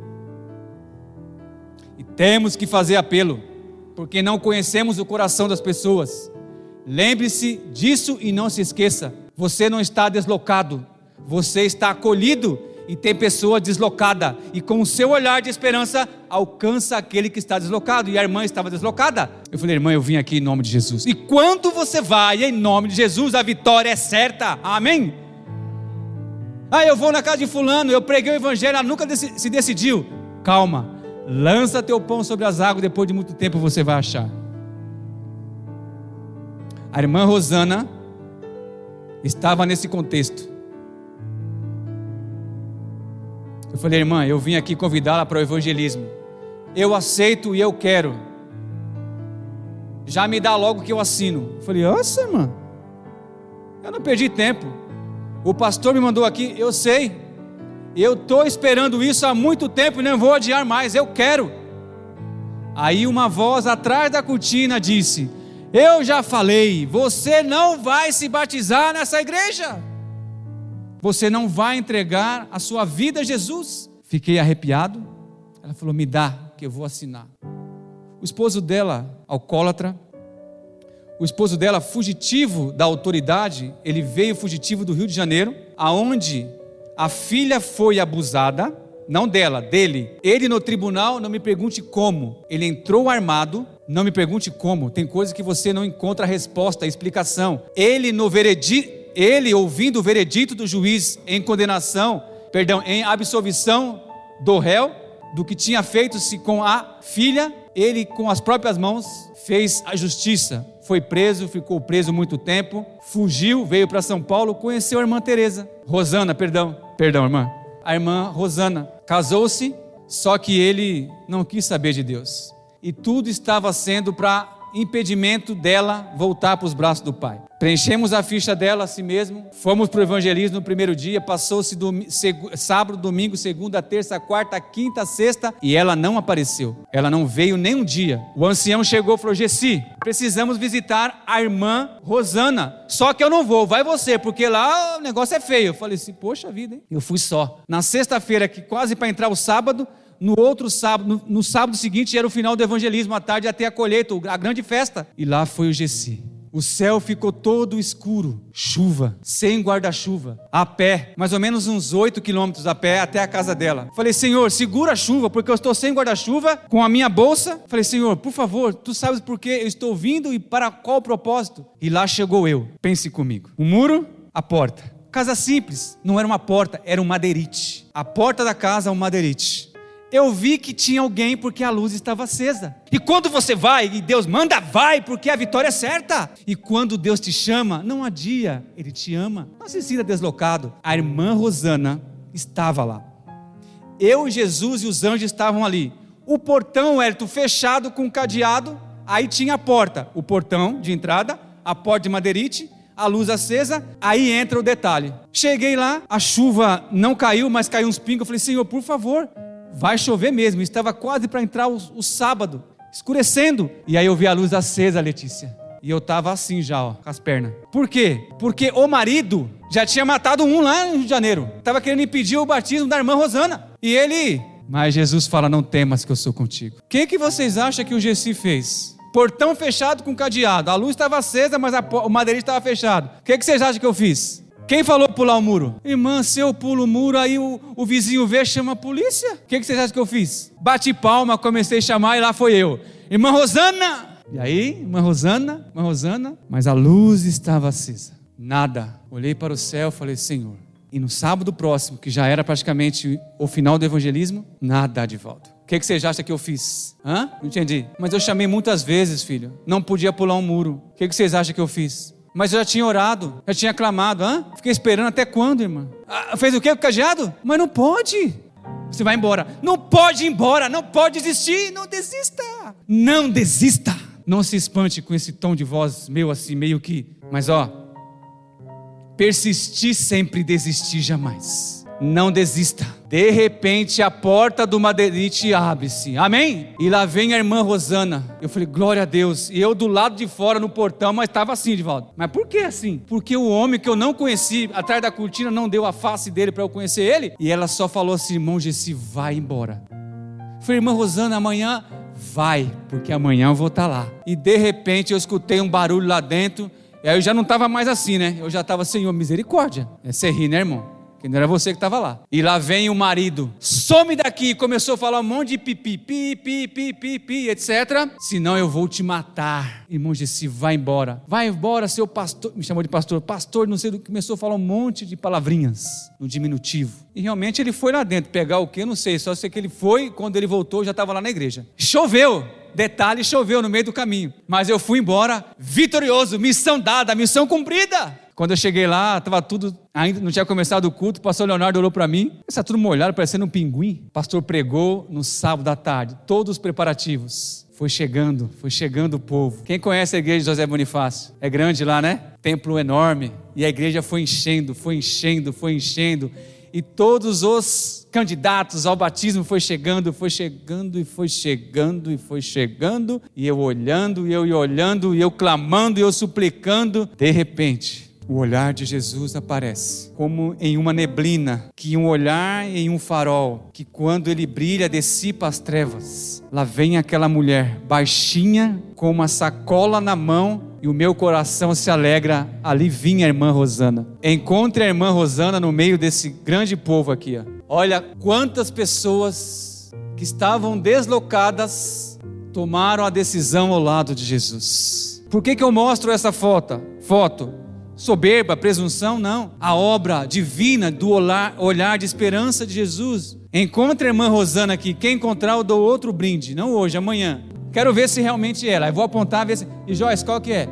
temos que fazer apelo, porque não conhecemos o coração das pessoas. Lembre-se disso e não se esqueça: você não está deslocado, você está acolhido, e tem pessoa deslocada, e com o seu olhar de esperança alcança aquele que está deslocado. E a irmã estava deslocada. Eu falei: irmã, eu vim aqui em nome de Jesus. E quando você vai em nome de Jesus, a vitória é certa. Amém? Eu vou na casa de fulano, eu preguei o evangelho, ela nunca se decidiu. Calma, lança teu pão sobre as águas, depois de muito tempo você vai achar. A irmã Rosana estava nesse contexto. Eu falei: irmã, eu vim aqui convidá-la para o evangelismo, eu aceito e eu quero, já me dá logo que eu assino. Eu falei: nossa, irmã, eu não perdi tempo, o pastor me mandou aqui, eu sei, eu estou esperando isso há muito tempo e não vou adiar mais, eu quero. Aí uma voz atrás da cortina disse: eu já falei, você não vai se batizar nessa igreja, você não vai entregar a sua vida a Jesus. Fiquei arrepiado. Ela falou: me dá, que eu vou assinar. O esposo dela, alcoólatra, o esposo dela, fugitivo da autoridade, ele veio fugitivo do Rio de Janeiro, aonde a filha foi abusada, não dela, dele. Ele no tribunal, não me pergunte como, ele entrou armado, não me pergunte como, tem coisas que você não encontra a resposta, a explicação. Ele ouvindo o veredito do juiz em em absolvição do réu, do que tinha feito-se com a filha, ele com as próprias mãos fez a justiça, foi preso, ficou preso muito tempo, fugiu, veio para São Paulo, conheceu a irmã Teresa, perdão irmã, a irmã Rosana, casou-se, só que ele não quis saber de Deus, e tudo estava sendo para impedimento dela voltar para os braços do pai. Preenchemos a ficha dela assim mesmo, fomos para o evangelismo no primeiro dia, passou-se sábado, domingo, segunda, terça, quarta, quinta, sexta, e ela não apareceu, ela não veio nem um dia. O ancião chegou e falou: Gessi, precisamos visitar a irmã Rosana, só que eu não vou, vai você, porque lá o negócio é feio. Eu falei assim, poxa vida, hein? Eu fui só. Na sexta-feira, que quase para entrar o sábado, no outro sábado, no sábado seguinte era o final do evangelismo, à tarde até a colheita, a grande festa, e lá foi o Gessi. O céu ficou todo escuro, chuva, sem guarda-chuva, a pé, mais ou menos uns 8 quilômetros a pé até a casa dela. Falei: Senhor, segura a chuva, porque eu estou sem guarda-chuva, com a minha bolsa. Falei: Senhor, por favor, tu sabes por que eu estou vindo e para qual propósito? E lá chegou eu, pense comigo, o muro, a porta, casa simples, não era uma porta, era um madeirite, a porta da casa, um madeirite. Eu vi que tinha alguém porque a luz estava acesa. E quando você vai, e Deus manda, vai, porque a vitória é certa. E quando Deus te chama, não adia, Ele te ama. Não se sinta deslocado. A irmã Rosana estava lá. Eu, Jesus e os anjos estavam ali. O portão, Hélito, fechado com cadeado. Aí tinha a porta, o portão de entrada, a porta de madeirite, a luz acesa. Aí entra o detalhe. Cheguei lá, a chuva não caiu, mas caiu uns pingos. Eu falei: Senhor, por favor, vai chover mesmo. Estava quase para entrar o sábado, escurecendo. E aí eu vi a luz acesa, Letícia. E eu estava assim já, ó, com as pernas. Por quê? Porque o marido já tinha matado um lá no Rio de Janeiro. Estava querendo impedir o batismo da irmã Rosana. E ele... Mas Jesus fala: não temas que eu sou contigo. O que vocês acham que o Gessi fez? Portão fechado com cadeado. A luz estava acesa, mas o madeirite estava fechado. O que vocês acham que eu fiz? Quem falou pular o muro? Irmã, se eu pulo o muro, aí o vizinho vê, chama a polícia. O que vocês acham que eu fiz? Bati palma, comecei a chamar e lá foi eu. Irmã Rosana! E aí, irmã Rosana, mas a luz estava acesa. Nada. Olhei para o céu e falei: Senhor. E no sábado próximo, que já era praticamente o final do evangelismo, nada de volta. O que vocês acham que eu fiz? Não entendi. Mas eu chamei muitas vezes, filho. Não podia pular um muro. O que vocês acham que eu fiz? Mas eu já tinha orado, já tinha clamado. Fiquei esperando até quando, irmã? Fez o quê com o cadeado? Mas não pode. Você vai embora. Não pode ir embora, não pode desistir. Não desista. Não desista. Não se espante com esse tom de voz meu assim, meio que... Mas persistir sempre, desistir jamais. Não desista. De repente a porta do madeirite abre-se, amém? E lá vem a irmã Rosana. Eu falei: glória a Deus. E eu do lado de fora no portão, mas estava assim, Divaldo. Mas por que assim? Porque o homem que eu não conheci atrás da cortina não deu a face dele para eu conhecer ele. E ela só falou assim: irmão Gessi, vai embora. Eu falei: irmã Rosana, amanhã vai, porque amanhã eu vou estar lá. E de repente eu escutei um barulho lá dentro. E aí eu já não estava mais assim, né? Eu já estava: Senhor, misericórdia. Você ri, né, irmão? Que não era você que estava lá. E lá vem o marido: some daqui. Começou a falar um monte de pipi, etc. Senão eu vou te matar. Irmão Gessi, vai embora. Vai embora, seu pastor. Me chamou de pastor. Pastor, não sei do que. Começou a falar um monte de palavrinhas no diminutivo. E realmente ele foi lá dentro. Pegar o quê? Não sei. Só sei que ele foi. Quando ele voltou, já estava lá na igreja. Choveu. Detalhe, choveu no meio do caminho. Mas eu fui embora vitorioso. Missão dada, missão cumprida. Quando eu cheguei lá, estava tudo, ainda não tinha começado o culto. O pastor Leonardo olhou para mim, está tudo molhado, parecendo um pinguim. O pastor pregou no sábado à tarde, todos os preparativos. Foi chegando o povo. Quem conhece a igreja de José Bonifácio? É grande lá, né? Templo enorme. E a igreja foi enchendo. E todos os candidatos ao batismo foi chegando. E eu olhando, e eu clamando, e eu suplicando. De repente, o olhar de Jesus aparece como em uma neblina, que um olhar em um farol, que quando ele brilha dissipa as trevas. Lá vem aquela mulher baixinha com uma sacola na mão, e o meu coração se alegra. Ali vinha a irmã Rosana. Encontre a irmã Rosana no meio desse grande povo aqui, ó. Olha quantas pessoas que estavam deslocadas tomaram a decisão ao lado de Jesus. Por que eu mostro essa foto? Soberba, presunção? Não. A obra divina do olhar de esperança de Jesus. Encontre a irmã Rosana aqui. Quem encontrar, eu dou outro brinde. Não hoje, amanhã. Quero ver se realmente é ela. Eu vou apontar, ver se... E Joyce, qual que é?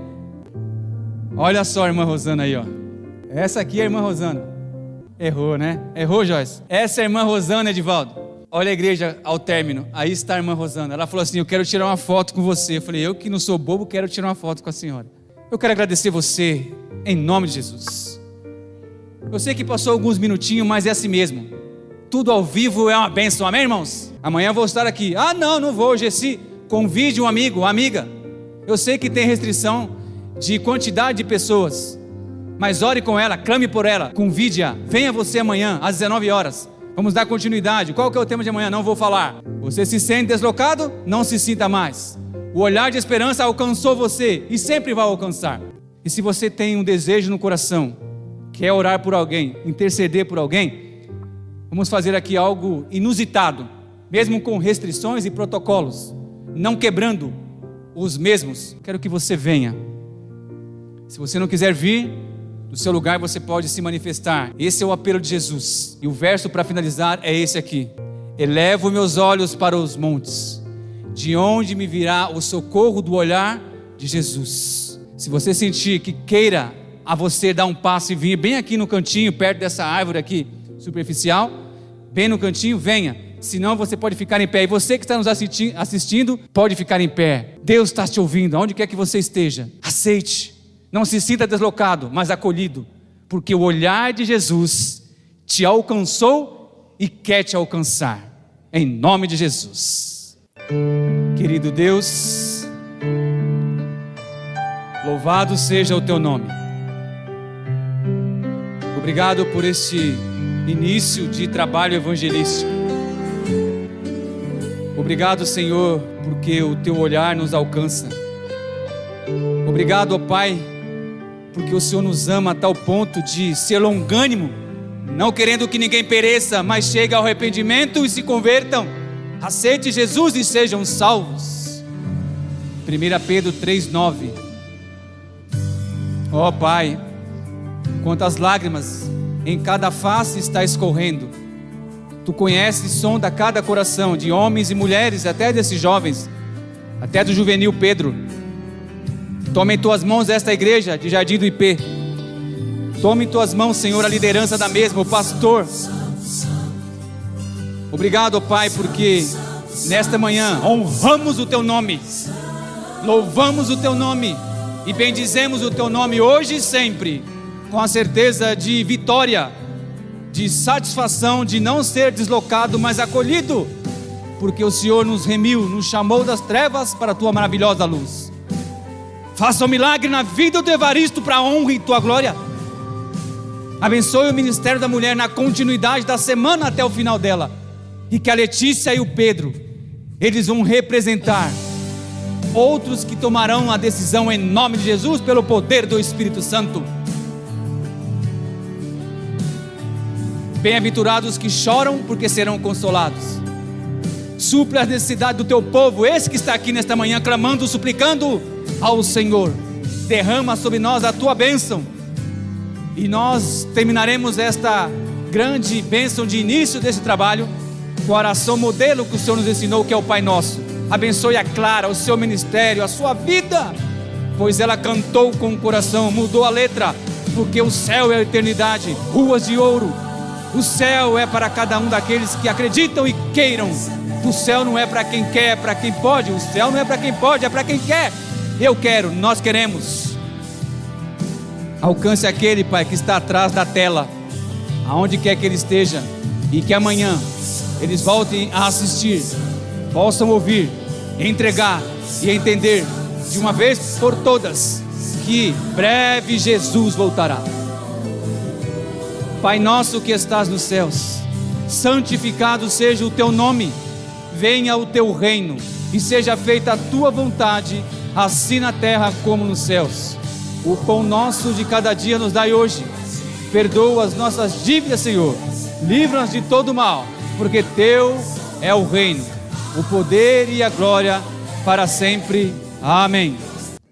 Olha só a irmã Rosana aí, ó. Essa aqui é a irmã Rosana. Errou, né? Errou, Joyce? Essa é a irmã Rosana, Edivaldo. Olha a igreja ao término. Aí está a irmã Rosana. Ela falou assim: eu quero tirar uma foto com você. Eu falei: eu que não sou bobo, quero tirar uma foto com a senhora. Eu quero agradecer você em nome de Jesus. Eu sei que passou alguns minutinhos, mas é assim mesmo. Tudo ao vivo é uma bênção, amém, irmãos? Amanhã eu vou estar aqui. Ah, não vou, Gessi. Convide um amigo, uma amiga. Eu sei que tem restrição de quantidade de pessoas, mas ore com ela, clame por ela, convide-a. Venha você amanhã às 19 horas. Vamos dar continuidade. Qual que é o tema de amanhã? Não vou falar. Você se sente deslocado? Não se sinta mais. O olhar de esperança alcançou você e sempre vai alcançar. E se você tem um desejo no coração, quer orar por alguém, interceder por alguém, vamos fazer aqui algo inusitado, mesmo com restrições e protocolos, não quebrando os mesmos. Quero que você venha. Se você não quiser vir, do seu lugar você pode se manifestar. Esse é o apelo de Jesus. E o verso para finalizar é esse aqui: elevo meus olhos para os montes, de onde me virá o socorro do olhar de Jesus. Se você sentir que queira a você dar um passo e vir bem aqui no cantinho, perto dessa árvore aqui superficial, bem no cantinho, venha. Senão você pode ficar em pé. E você que está nos assistindo, pode ficar em pé. Deus está te ouvindo, aonde quer que você esteja. Aceite. Não se sinta deslocado, mas acolhido, porque o olhar de Jesus te alcançou e quer te alcançar, em nome de Jesus. Querido Deus, louvado seja o teu nome. Obrigado por este início de trabalho evangelístico. Obrigado, Senhor, porque o teu olhar nos alcança. Obrigado, ó Pai, porque o Senhor nos ama a tal ponto de ser longânimo, não querendo que ninguém pereça, mas chegue ao arrependimento e se convertam. Aceite Jesus e sejam salvos. 1 Pedro 3,9. Ó Pai, quantas lágrimas em cada face está escorrendo. Tu conheces e sonda cada coração, de homens e mulheres, até desses jovens, até do juvenil Pedro. Toma em tuas mãos esta igreja de Jardim do IP. Toma em tuas mãos, Senhor, a liderança da mesma, o pastor. Obrigado, Pai, porque nesta manhã honramos o teu nome, louvamos o teu nome e bendizemos o teu nome hoje e sempre, com a certeza de vitória, de satisfação, de não ser deslocado, mas acolhido, porque o Senhor nos remiu, nos chamou das trevas para a tua maravilhosa luz. Faça um milagre na vida do Evaristo para a honra e tua glória. Abençoe o ministério da mulher na continuidade da semana até o final dela. E que a Letícia e o Pedro, eles vão representar outros que tomarão a decisão em nome de Jesus, pelo poder do Espírito Santo. Bem-aventurados que choram, porque serão consolados. Supre as necessidades do teu povo, esse que está aqui nesta manhã clamando, suplicando ao Senhor. Derrama sobre nós a tua bênção, e nós terminaremos esta grande bênção de início desse trabalho com a oração modelo que o Senhor nos ensinou, que é o Pai Nosso. Abençoe a Clara, o seu ministério, a sua vida, pois ela cantou com o coração, mudou a letra, porque o céu é a eternidade, ruas de ouro. O céu é para cada um daqueles que acreditam e queiram. O céu não é para quem quer, é para quem pode. O céu não é para quem pode, é para quem quer. Eu quero, nós queremos. Alcance aquele, Pai, que está atrás da tela, aonde quer que ele esteja, e que amanhã eles voltem a assistir, possam ouvir, entregar e entender de uma vez por todas que breve Jesus voltará. Pai nosso que estás nos céus, santificado seja o teu nome, venha o teu reino e seja feita a tua vontade, assim na terra como nos céus. O pão nosso de cada dia nos dai hoje, perdoa as nossas dívidas, Senhor, livra-nos de todo mal, porque teu é o reino, o poder e a glória para sempre. Amém.